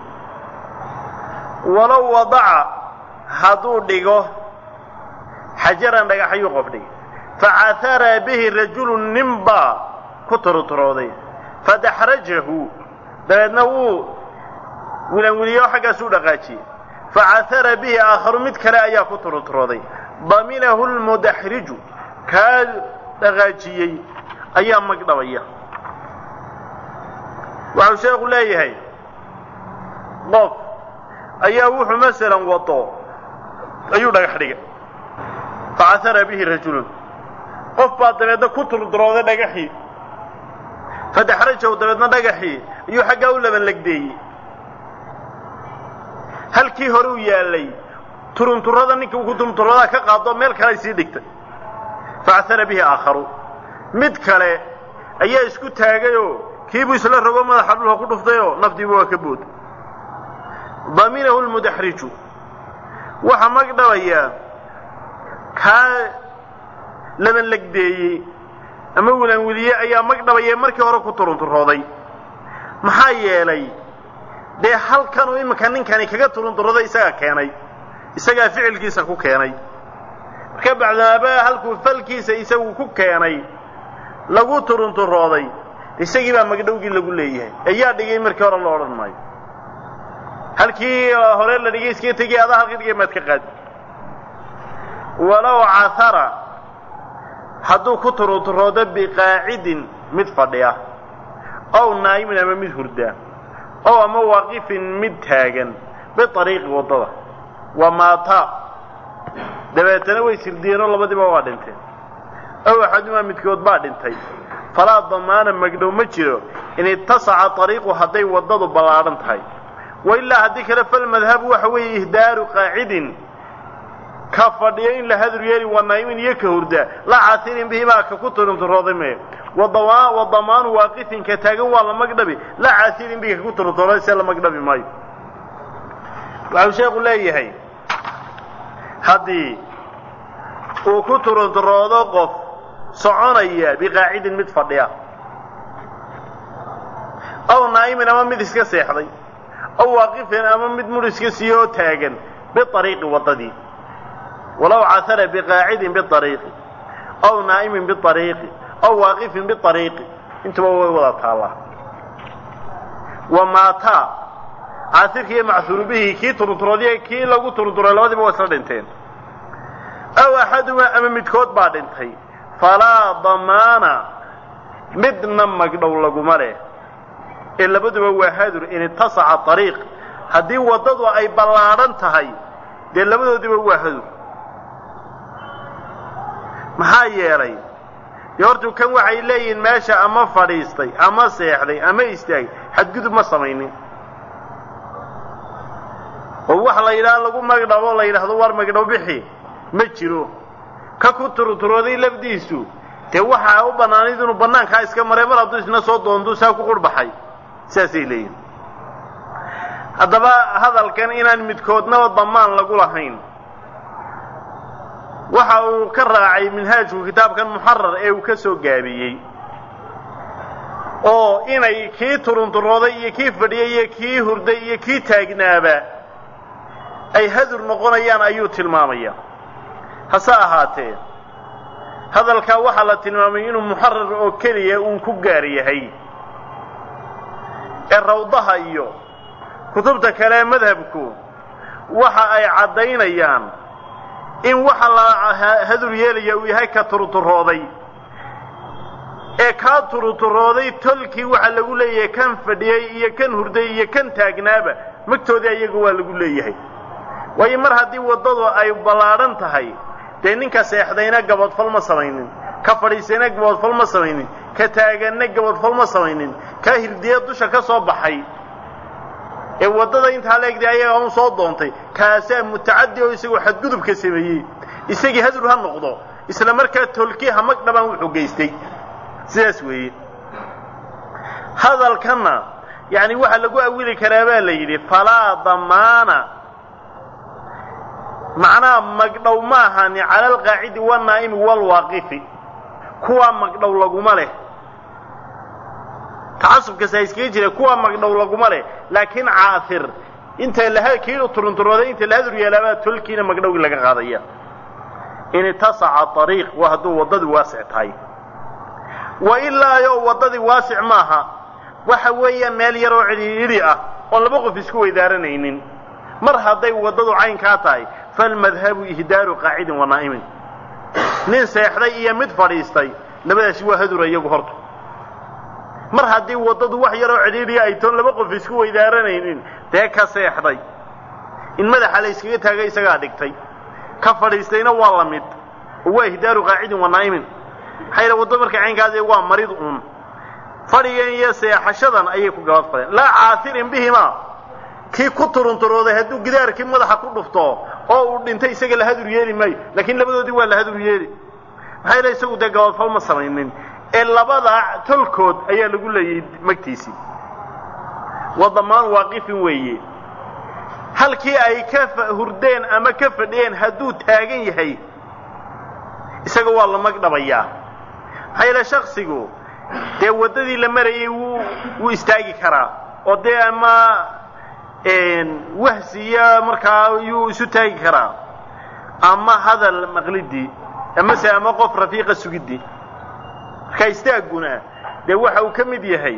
walaw wada'a hadu dhigo xajaran dhagaxayu qof dhig fa'athara bihi rajulun nimba kuturturooday fadaxrajahu dadna uu wilan wiliyo xaga soo dhaqaaji fa'athara bihi aakhar mid kale ayaa kuturturooday daminahu almudahriju ka dhaqaajiyay ayaa magdhabaya waxuu sheekhu leeyahay qof ayaa wuxuu masalan wado ayuu dhagax dhigay fa'athara bihi rajulun qof baa dabeedna ku turdurooday dhagaxii fadaxrajahu dabeedna dhagaxii ayuu xagga u laban lagdeeyay halkii hore u yaalay turunturada ninka uu ku turunturada ka qaado meel kale sii dhigtay fa'athara bihi aakharu mid kale ayaa isku taagayoo كيبو isla rogo madaxa dhulka ku dhuftayo naftiibu waa ka bood daminahu almudahriju waxa magdhabaya ka laban lagdeeyay ama wilan wiliye ayaa magdhabaya markii hore ku turunturooday maxaa yeelay de halkan uu imka ninkani kaga turunturooday isaga keenay isaga ficilkiisa ku keenay marka bacdaaba halku falkiisa isagu ku keenay lagu turunturooday isagii baa magdhowgii lagu leeyahay ayaa dhigay markii hore loo oran maayo halkii hore la dhigay iska tagay adaa halkii dhigay mad ka qaad walaw athara hadu ku turunturooda biqaa'idin mid fadhiya aw naayimin ama mid hurda aw ama waaqifin mid taagan bi tariiq wadada wamaata dabeetana way sirdiyeen oo labadiiba waa dhinteen aw axaduma midkood baa dhintay falaa damaana magdhow ma jiro in ittasaca ariiqu hadday waddadu ballaadhan tahay wa ilaa haddii kale falmadhabu waxa weeye ihdaaru qaacidin ka fadhiya in la hadur yeeli waa naa'imin iyo ka hurda la caasirin bihimaa ka ku turunturooday mee wa damaanu waaqifin ka taagan waa la magdhabi la caasirin bihi ka ku turunturooday se la magdhabi maayo waxau sheekhu leeyahay haddii uu ku turunturoodo qof soconaya biqaacidin mid fadhiya aw naa'imin ama mid iska seexday aw waaqifin ama mid mur iska siiyo oo taagan biariiqi waddadii walow casara biqaacidin biariiqi aw naa'imin biariiqi aw waaqifin biariiqi intuba way wada taallaa wamaataa caasirkii iyo macsuuru bihii kii turunturoodiya kii lagu turunturay labadiiba waa isla dhinteen aw axadumaa ama midkood baa dhintay falaa damaana midna magdhow laguma leh ee labaduba waa hadur in ittasaca ariiq haddii waddadu ay ballaadhan tahay dee labadoodiba waa hadur maxaa yeelay dee hortu kan waxay leeyihiin meesha ama fadhiistay ama seexday ama istaagay xadgudub ma samaynin oo wax la yidhaha lagu magdhabo la yidhaahdo war magdhow bixi ma jiro ka ku turturooday lafdiisu dee waxaa u bannaanayd inuu bannaankaa iska maray mar hadduu isna soo doondu saa ku qurhbaxay sidaasay leeyihin haddaba hadalkan inaan midkoodnaba damaan lagu lahayn waxa uu ka raacay minhaajku kitaabkan muxarar ee uu ka soo gaabiyey oo inay kii turunturooday iyo kii fadhiyay iyo kii hurday iyo kii taagnaaba ay hadur noqonayaan ayuu tilmaamaya hase ahaatee hadalkaa waxaa la tilmaamay inuu muxarar oo keliya uun ku gaar yahay ee rawdaha iyo kutubta kale ee madhabku waxa ay caddaynayaan in waxa la hadur yeelaya uu yahay ka turunturooday ee kaa turunturooday tolkii waxa lagu leeyahay kan fadhiyey iyo kan hurday iyo kan taagnaaba magtoodii iyaga waa lagu leeyahay waayo mar haddii waddadu ay ballaadhan tahay dee ninka seexdayna gabadfal ma samaynin ka fadhiisayna gabadfal ma samaynin ka taaganna gabadfal ma samaynin ka hirdiya dusha ka soo baxay ee waddada intaa leegday ayaga un soo doontay kaasaa mutacaddi oo isagoo xadgudubka sameeyey isagii hadur ha noqdo isla markaa tolkii ha magdhabaan wuxuu geystay sidaas weeye hadalkanna yacni waxaa lagu awili karaa baa la yidhi falaa damaana macnaha magdhow ma ahani cala alqaacidi wanaa'imi waalwaaqifi kuwaa magdhow laguma leh tacasubkaas ha iskaga jira kuwaa magdhow laguma leh laakiin caafir inta la kii u turunturooday inta la hadur yeelaabaa tolkiina magdhowgii laga qaadaya in itasaca ariiq waa hadduu waddadii waasic tahay wa ilaa yo waddadii waasic maaha waxa weeyaan meel yaroo cidhiidhi ah oon laba qof isku weydaaranaynin mar hadday waddadu caynkaa tahay falmadhabu ihdaaru qaacidin wa naa'imin nin seexday iyo mid fadhiistay labadaasi waa hadura iyagu horta mar haddii waddadu wax yaroo cidhiidhiya ay toon laba qof isku weydaaranaynin dee ka seexday in madaxa la iskaga taagay isagaa dhigtay ka fadhiistayna waa la mid oo waa ihdaaru qaacidin wa naa'imin maxaa yidhaha waddo markay caynkaas waa marid uun fadhigan iyo seexashadan ayay ku gabad fadeen laa caasirin bihimaa kii ku turunturooday hadduu gidaarkii madaxa ku dhufto oo uu dhintay isaga la hadur yeeli maayo laakiin labadoodii waa la hadur yeeli maxaa yidhaha isagu dee gabadfal ma samaynin ee labada tolkood ayaa lagu leeyay magtiisii wa damaan waaqifin weeye halkii ay ka hurdeen ama ka fadhiyeen hadduu taagan yahay isaga waa la magdhabayaa maxaa yeele shaksigu dee waddadii la marayay wuu wuu istaagi karaa oo dee ama wahsiya markaa yuu isu taagi karaa ama hadal maqlidii amase ama qof rafiiqa sugidii marka istaaguna dee waxa uu ka mid yahay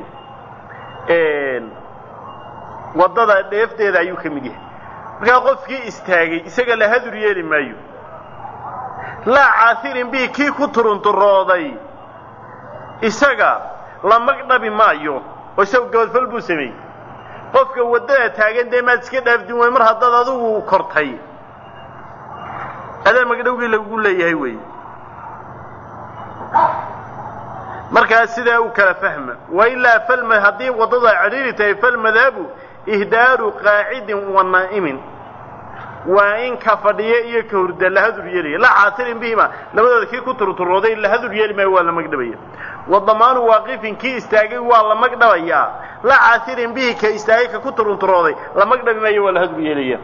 waddada dheefteeda ayuu ka mid yahay markaa qofkii istaagay isaga la hadur yeeli maayo laa caasirin bihi kii ku turunturooday isaga la magdhabi maayo oo isagu gabadfal buu sameeyey qofka waddada taagan dee maad iska dhaafdin way mar haddaad adigu kortay هذا مقدوغي lagu leeyahay way marka sida uu kala fahma wa illa falma hadii wadada cariiritay fal madhabu ihdaaru qaa'idin wa naa'imin wa in ka fadhiya iyo ka hurda la hadur yeelay la caatirin bihima labadooda kii ku turturooday la hadur yeelay waa la magdhabaya wadamaanu waaqifin kii istaagay waa la magdhabaya la caatirin bihi ka istaagay ka ku turturooday la magdhabimayo waa la hadur yeelaya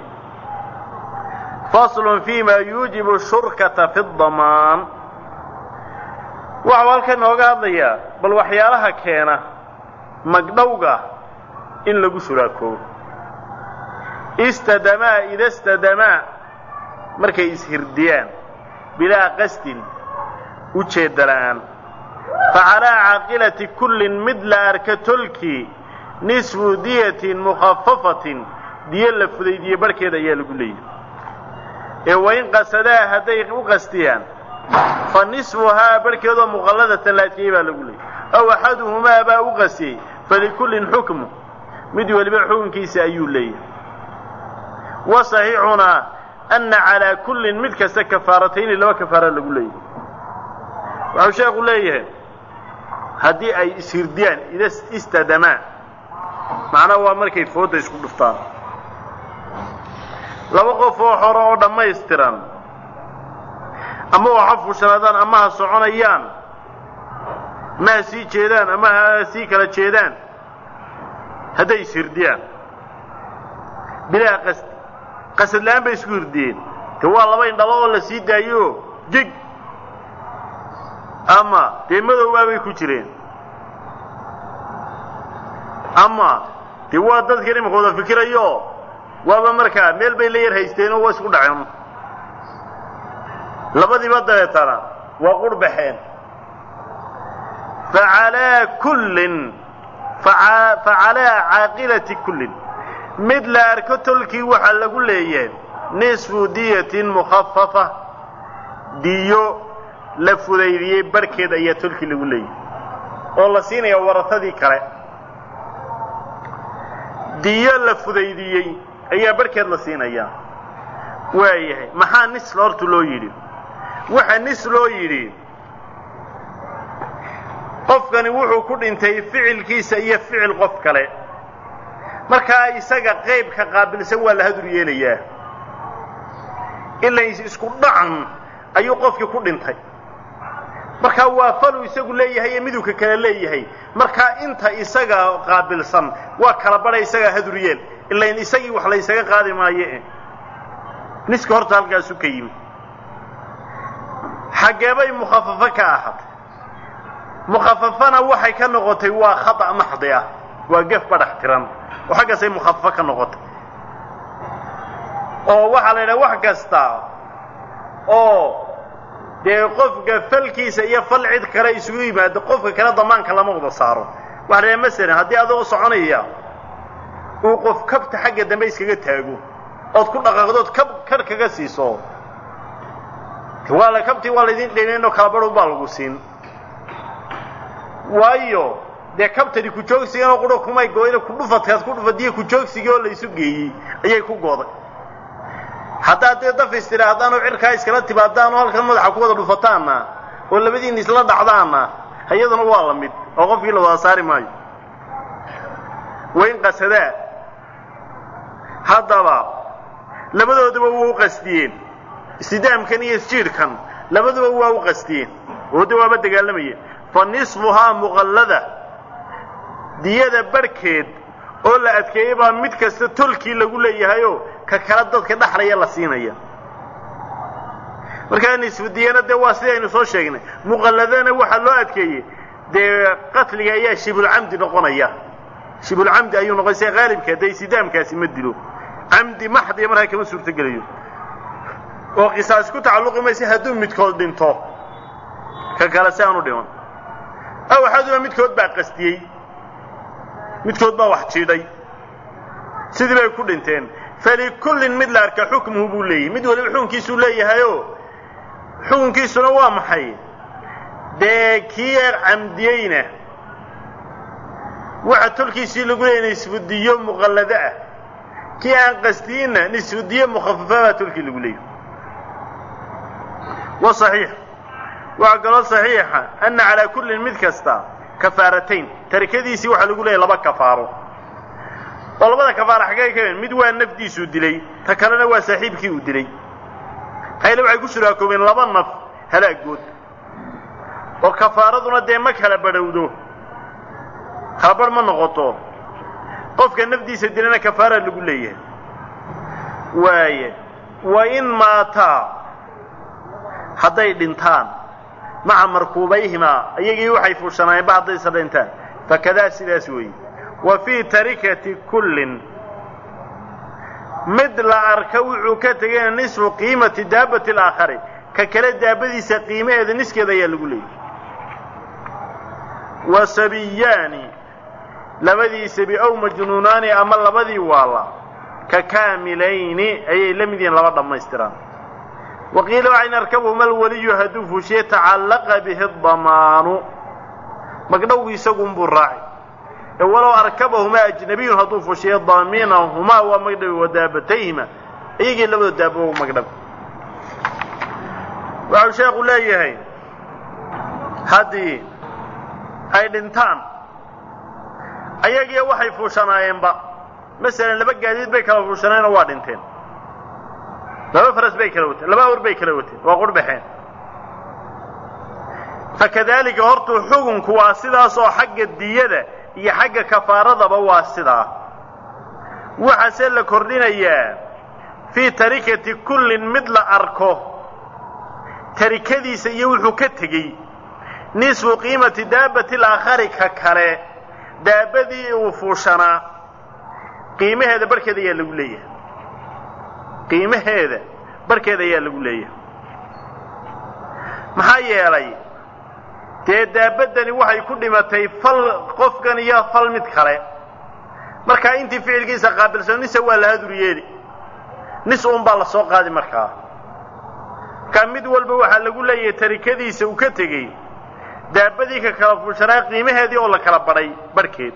فاصل فيما يوجب الشركة في الضمان وعوالك نوغا هدليا بل وحيالها كينا مقدوغا إن لغو شراكو استدماء إذا استدماء مركي إسهرديان بلا قسد وشيدلان فعلى عاقلة كل مدل أركتلكي نصف دية مخففة ديال لفديدية بركي ديال لغو ليه وإن قصدها هدي وقستيان فنصفها بركض مغلظة لا تجيبها لقولي أو أحدهما با وقستي فلكل حكم مدي والبيع حكم كيس أيول لي وصحيحنا أن على كل مدكس كفارتين لو كفارة لقولي وعشاء يقول لي هدي أي سرديان إذا استدما معناه هو مركي فوت يشكل بفطار laba qof oo xoro oo dhameystiran ama waxa fushanadan ama soconayaan ma sii jeedaan ama sii kala jeedaan haday sirdiyaan bila qasd qasad laan bay isku hirdeen te waa laba indhalo oo la sii daayo jig ama deemado waabay ku jireen ama te waa dad kariimkooda fikirayo waaba markaa meel bay la yar haysteen oo isku dhaceen labadii badaleetana waa qurbaxeen فعلى كل فعلى عاقلة كل مثل أركتلك وحل قليين نصف دية مخففة ديو لفذيذية بركة أيتلك لقليين والله سينا يورث ذي كره ديو لفذيذية أي بركة لسينا يا وايه محا نصف الأرض لو يري وحا نصف لو يري qofkani wuxuu ku dhintay ficilkiisa iyo ficil qof kale marka isaga qayb ka qaabilsan waa la hadur yeelayaa illa isku dhacan ayuu qofkii ku dhintay marka waa falu isagu leeyahay miduu ka kale leeyahay marka inta isaga qaabilsan waa kala baray isaga hadur yeel illa in isagii wax la isaga qaadi maayo niska horta halkaas u ka yimi xageebay mukhaffafa ka ahad مخففنا waxay ka noqotay waa khata maxdi ah waa gaf badaxtiran waxa say mukhaffafa ka noqotay oo waxa la yiraahdaa wax kasta oo de qofka falkiisa iyo fal cid kale isugu yimaado qofka kale damaanka lama wada saaro waxa la mesela hadii adoo soconaya uu qof kabta xagga dambe iskaga taago oo ku dhaqaaqdood kab kar kaga siiso wala kabti wala idin dheeynoo kala baro baa lagu siin waayo de kabtadi ku joogsigan oo qoro kumay gooyna ku dhufatkaas ku dhufadiye ku joogsigii oo la isu geeyay ayay ku gooday hatta de dafistiraadaan oo cirka iskala tibaadaan oo halkan madaxa ku wada dhufataana oo labadiin isla dhacdaana hayaduna waa la mid oo qofkii la wada saari maayo wayn qasada hadaba labadooduba wuu qasdiyeen istidaamkan iyo isjiirkan labaduba waa u qasdiyeen oo dawaaba dagaalamayeen فنصفها مغلظة ديادة بركيد أولا أذكيبها متكسة تلكي لقول ليهايو ككردد كدحر يلا سينيا وكان نصف الديانة دواسية نصو شيئا مغلظان وحلو أذكي دي قتل يا شبه العمد نقونيا شبه العمد أيو نقصي غالب كدي سدام كاسي مدلو عمد محض يمرها كمان سورة قليو وقصاصكو تعلق ما يسيهدون متكول دينتو ككالسانو ديون أو أحدنا متكود بقى قستي متكود بقى وحشيدي سيدي بقى كل انتين فلكل مثل أرك حكمه بولي مدول الحكم كيسو لي هايو حكم كيسو نوام حي داكير عمديين واحد تلكي سيلو قولي نسف الديوم مغلداء كي عن قستيين نسف الديوم مخففة تلكي اللي قولي وصحيح وقال صحيحة أن على كل مذكستا كفارتين تركديسي waxa lagu leeyahay laba kafaaro labada kafaaro xagee ka mid waa nafdiisu dilay ta kalena waa saaxiibkii uu dilay hayla waxay ku shiraakoobeen laba naf halaagood oo kafaaraduna de ma kala badhowdo khabar ma noqoto qofka nafdiisa dilana kafaara lagu leeyahay waaye wa in maata haday dhintaan maca markuubayhima ayagii waxay fuushanayeen bacday sadintaan fakada sidaas weey wa fi tarikati kullin mid la arka wuxuu ka tagay nisfu qiimati daabati al-aakhari ka kala daabadiisa qiimaheeda niskeeda ayaa lagu leeyahay wa sabiyani labadii sabi aw majnuunani ama labadii waala ka kaamilayni ayay lamideen laba dhameystiraan وقيل وعين أركبهما الولي هدوف شيء تعلق به الضمان مقدو يسقون بالراعي ولو أركبهما أجنبي هدوف شيء ضامينهما ومقدو ودابتيهما يجي له دابه مقدو وعشاء يقول لا يهي هذه أي دنتان أيجي وحي فوشنا ينبا مثلا لبقى جديد بيكلا فوشنا وادنتين لما فرس بيكلوت لما أور بيكلوت وأقول بحين فكذلك هرتو حكم كواسدا صو حق الدية هي حق كفارة بواسدا وحسن لكردين إياه في تركة كل مثل أركو تركة سيوحو كتجي نصف قيمة دابة الآخر ككره دابة دي وفوشنا قيمة هذا بركة دي اللولية قيمة هذا بركة دي اللولية محايا لي تدابدني waxay ku dhimatay fal qofkan iyo fal mid kale marka intii ficilkiisa qaabilsanaysa waa la haduriyay nis uun baa la soo qaadi markaa ka mid walba waxa lagu leeyahay tarikadiisa uu ka tagay daabadii ka kala fuushanaa qiimaheedii oo la kala baray barkeed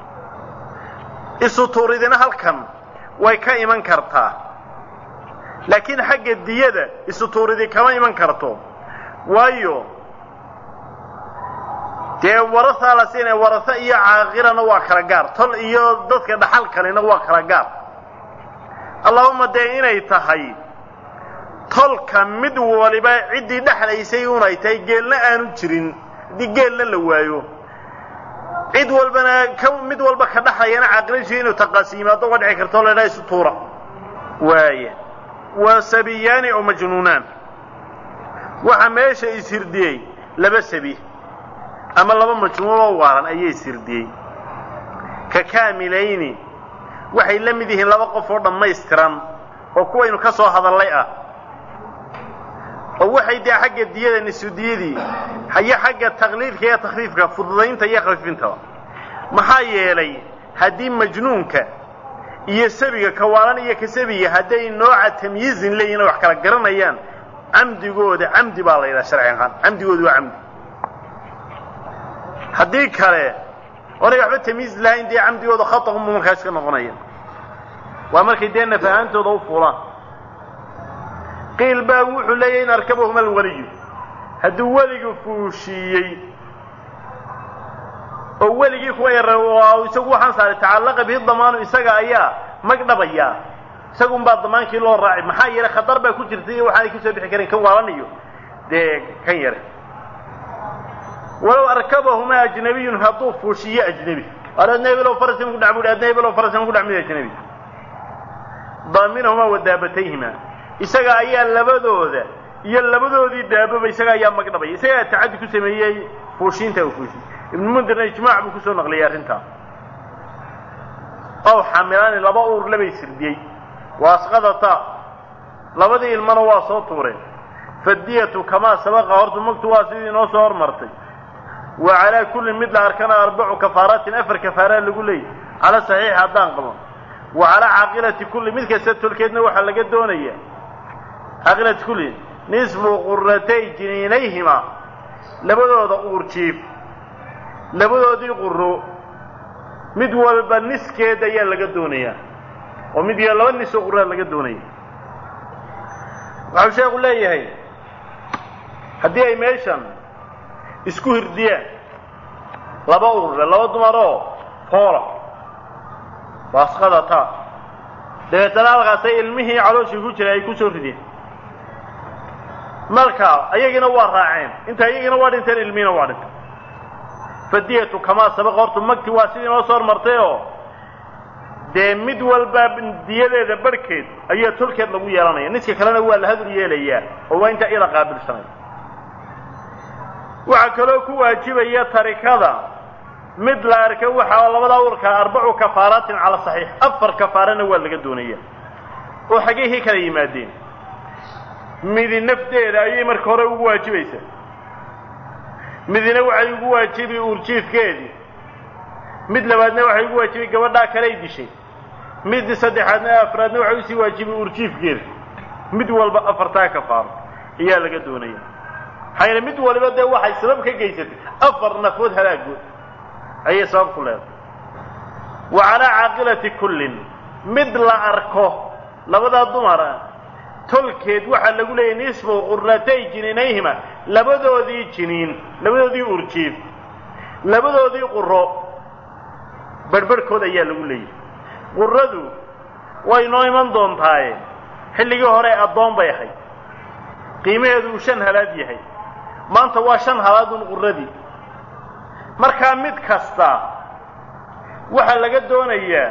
isu tuuridina halkan way ka iman kartaa laakiin xagga diyada isu tuuridii kama iman karto waayo dee warasa la siinay warasa iyo caaqirana waa kala gaar tol iyo dadka dhaxal kalena waa kala gaar allahumma dee inay tahay tolka mid waliba cidii dhaxlaysay unay tahay geelna aanu jirin digeelna la waayo cid walbana ka mid walba ka dhaxlayana caaqirashii inuu taqaasimaado waa dhici karto la dhahay sutura waaye wa sabiyani oo majnuunan waxa meesha isirdiyay laba sabi ama laba majnuun oo waalan ayay sirdiyay ka kaamilayni waxay la mid yihiin laba qof oo dhameystiran oo kuwaynu ka soo hadalay ah oo waxay daa xagga diyada nisudiyadii haya xagga taqliidka iyo takhfiifka fududaynta iyo khafiifinta maxaa yeelay hadii majnuunka iyo sabiga ka waalan iyo ka sabiga haday nooca tamyiizin leeyina wax kala garanayaan amdigooda amdi baa la yiraahdaa sharciyan amdigoodu waa amdi haddii kale oray waxba tamiis lahayn dee camdigooda khatahum markaas ka noqonaya waa markay dee nafahaantooda u fuulaan qiil baa wuxuu leeyahay in arkabahuma alwaliyu hadduu weligu fuushiyey oo weligii kuwa yar oo isagu waxaan saaray tacallaqa bihi damaanu isaga ayaa magdhabaya isagu un baa damaankii loo raacay maxaa yeelay khatar baa ku jirtay waxaanay ka soo bixi karin kan waalanayo dee kan yare ولو أركبهما أجنبي هطوف فوشية أجنبي أردنا لو فرس من قدام أردنا لو فرس من قدام أجنبي ضامنهما ودابتيهما إسقى أيام لبدو ذا يلبدو ذي دابة بيسقى أيام مقدبة إسقى تعدي كسمية فوشين تاو فوشين ابن منذر اجتماع بكسور نقليات انتا أو حملان لبأور لبيسر دي واسقطتا لبدي المنوى صوتوري فالدية كما سبق هرت مكتوى سيدي نوصور مرتي وعلى كل مثل أركان أربع كفارات أفر كفارات اللي يقول لي على صحيح هذان قبل وعلى عاقلة كل مثل ست الكيدنا وحلقت دونية عاقلة كل نصف قرتي جنينيهما لبدو دقور شيف لبدو دي قرو مدوى بالنس كيدا يلقت دونية ومدوى لو النس قرات لقت دونية وعشان يقول لي هي haddii ay meeshan isku hirdiyaan laba urur laba dumaroo foola baasqada taa dabeetana halkaasay ilmihii calooshii ku jiray ay ku soo rideen marka ayagina waa raaceen inta ayagina waa dhinteen ilmihiina waa dhinteen fadiyatu kamaa sabaq hortu magti waa sidii noo soo hormartay oo dee mid walba diyadeeda barhkeed ayaa tolkeed lagu yeelanaya niska kalena waa la hadur yeelayaa oo waa intaa ila qaabilsanay waxaa kaloo ku waajibaya tarikada mid la arka waxaa labada urka arbacu kafaaraatin cala saxiix afar kafaarana waa laga doonaya oo xageehii kala yimaadeen midi nafteeda ayay marka hore ugu waajibaysaa midina waxay ugu waajibi urjiifkeedii mid labaadna waxay ugu waajibi gabadhaa kale ay dishay mid saddexaadna afraadna waxay usii waajibi urjiifkeeda mid walba afartaa kafaaro ayaa laga doonaya hayna mid waliba dee waxay sabab ka geysatay afar nafood halaagood ayay sabab ku leedahay wa calaa caaqilati kullin mid la arko labadaa dumara tolkeed waxaa lagu leeyahay nisfu qurratay jininayhima labadoodii jiniin labadoodii urjiif labadoodii quro barbarkood ayaa lagu leeyahay qurradu way noo iman doontaaye xilligii hore addoon bay ahayd qiimaheedu uu shan halaad yahay maanta waa shan halaadun qurradii markaa mid kasta waxaa laga doonayaa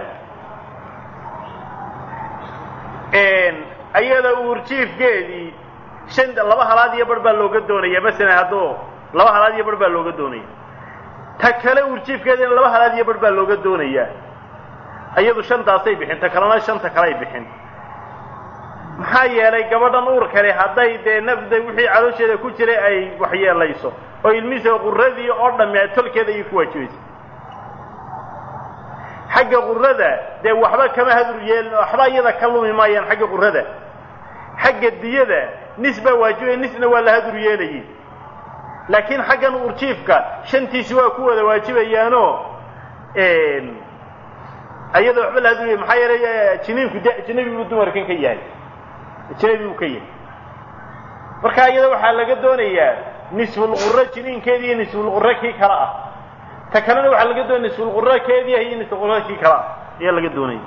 ayada urjiifkeedii shan laba halaad iyo bar baa looga doonaya masalan hadduu laba halaad iyo bar baa looga doonaya ta kale urjiifkeediina laba halaad iyo bar baa looga doonayaa ayadu shantaasay bixin ta kalena shanta kale ay bixin maxaa yeelay gabadhan uur kale hadday dee nafda wixii caloosheeda ku jiray ay waxyeelayso oo ilmihiisa qurradii oo dhammi tolkeeda ayay ku waajibaysa xagga qurrada dee waxba kama hadur yeelin waxba iyada ka lumi maayaan xagga qurrada xagga diyada nis baa waajibaya nisna waa la hadur yeelayay laakiin xaggan urjiifka shantiisi waa ku wada waajibayaanoo ayada waxba la hadur yeelay maxaa yeelay jiniinku de ajnabi buu dumarkan ka yahay ajnabi buu ka yahay marka iyada waxaa laga doonayaa nisful qurra jiniinkeedii iyo nisful qurra kii kale ah ta kalena waxaa laga doonaya nisful qurra keedii iyo nisful qurra kii kale ah ayaa laga doonaya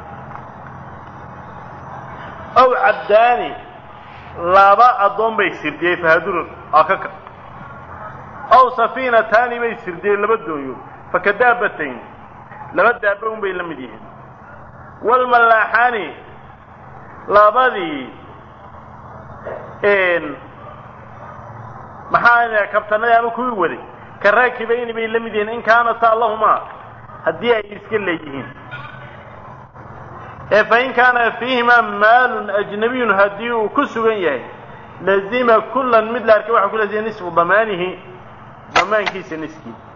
aw cabdaani laba addoon bay sirdiyey fahadur akaka aw safiinataani bay sirdiyey laba dooyo fakadaabatayn laba daaba un bay la mid yihiin walmalaaxaani labadii maxaa kabtanadii ama kuwii waday ka raakibayni bay la mid yihiin in kaanata allahumaa haddii ay iska leeyihiin ee fain kaana fiihimaa maalun ajnabiyun haddii uu ku sugan yahay lazima kullan mid la arkay waxaa ku lazima nisfu damaanihi damaankiisa niskii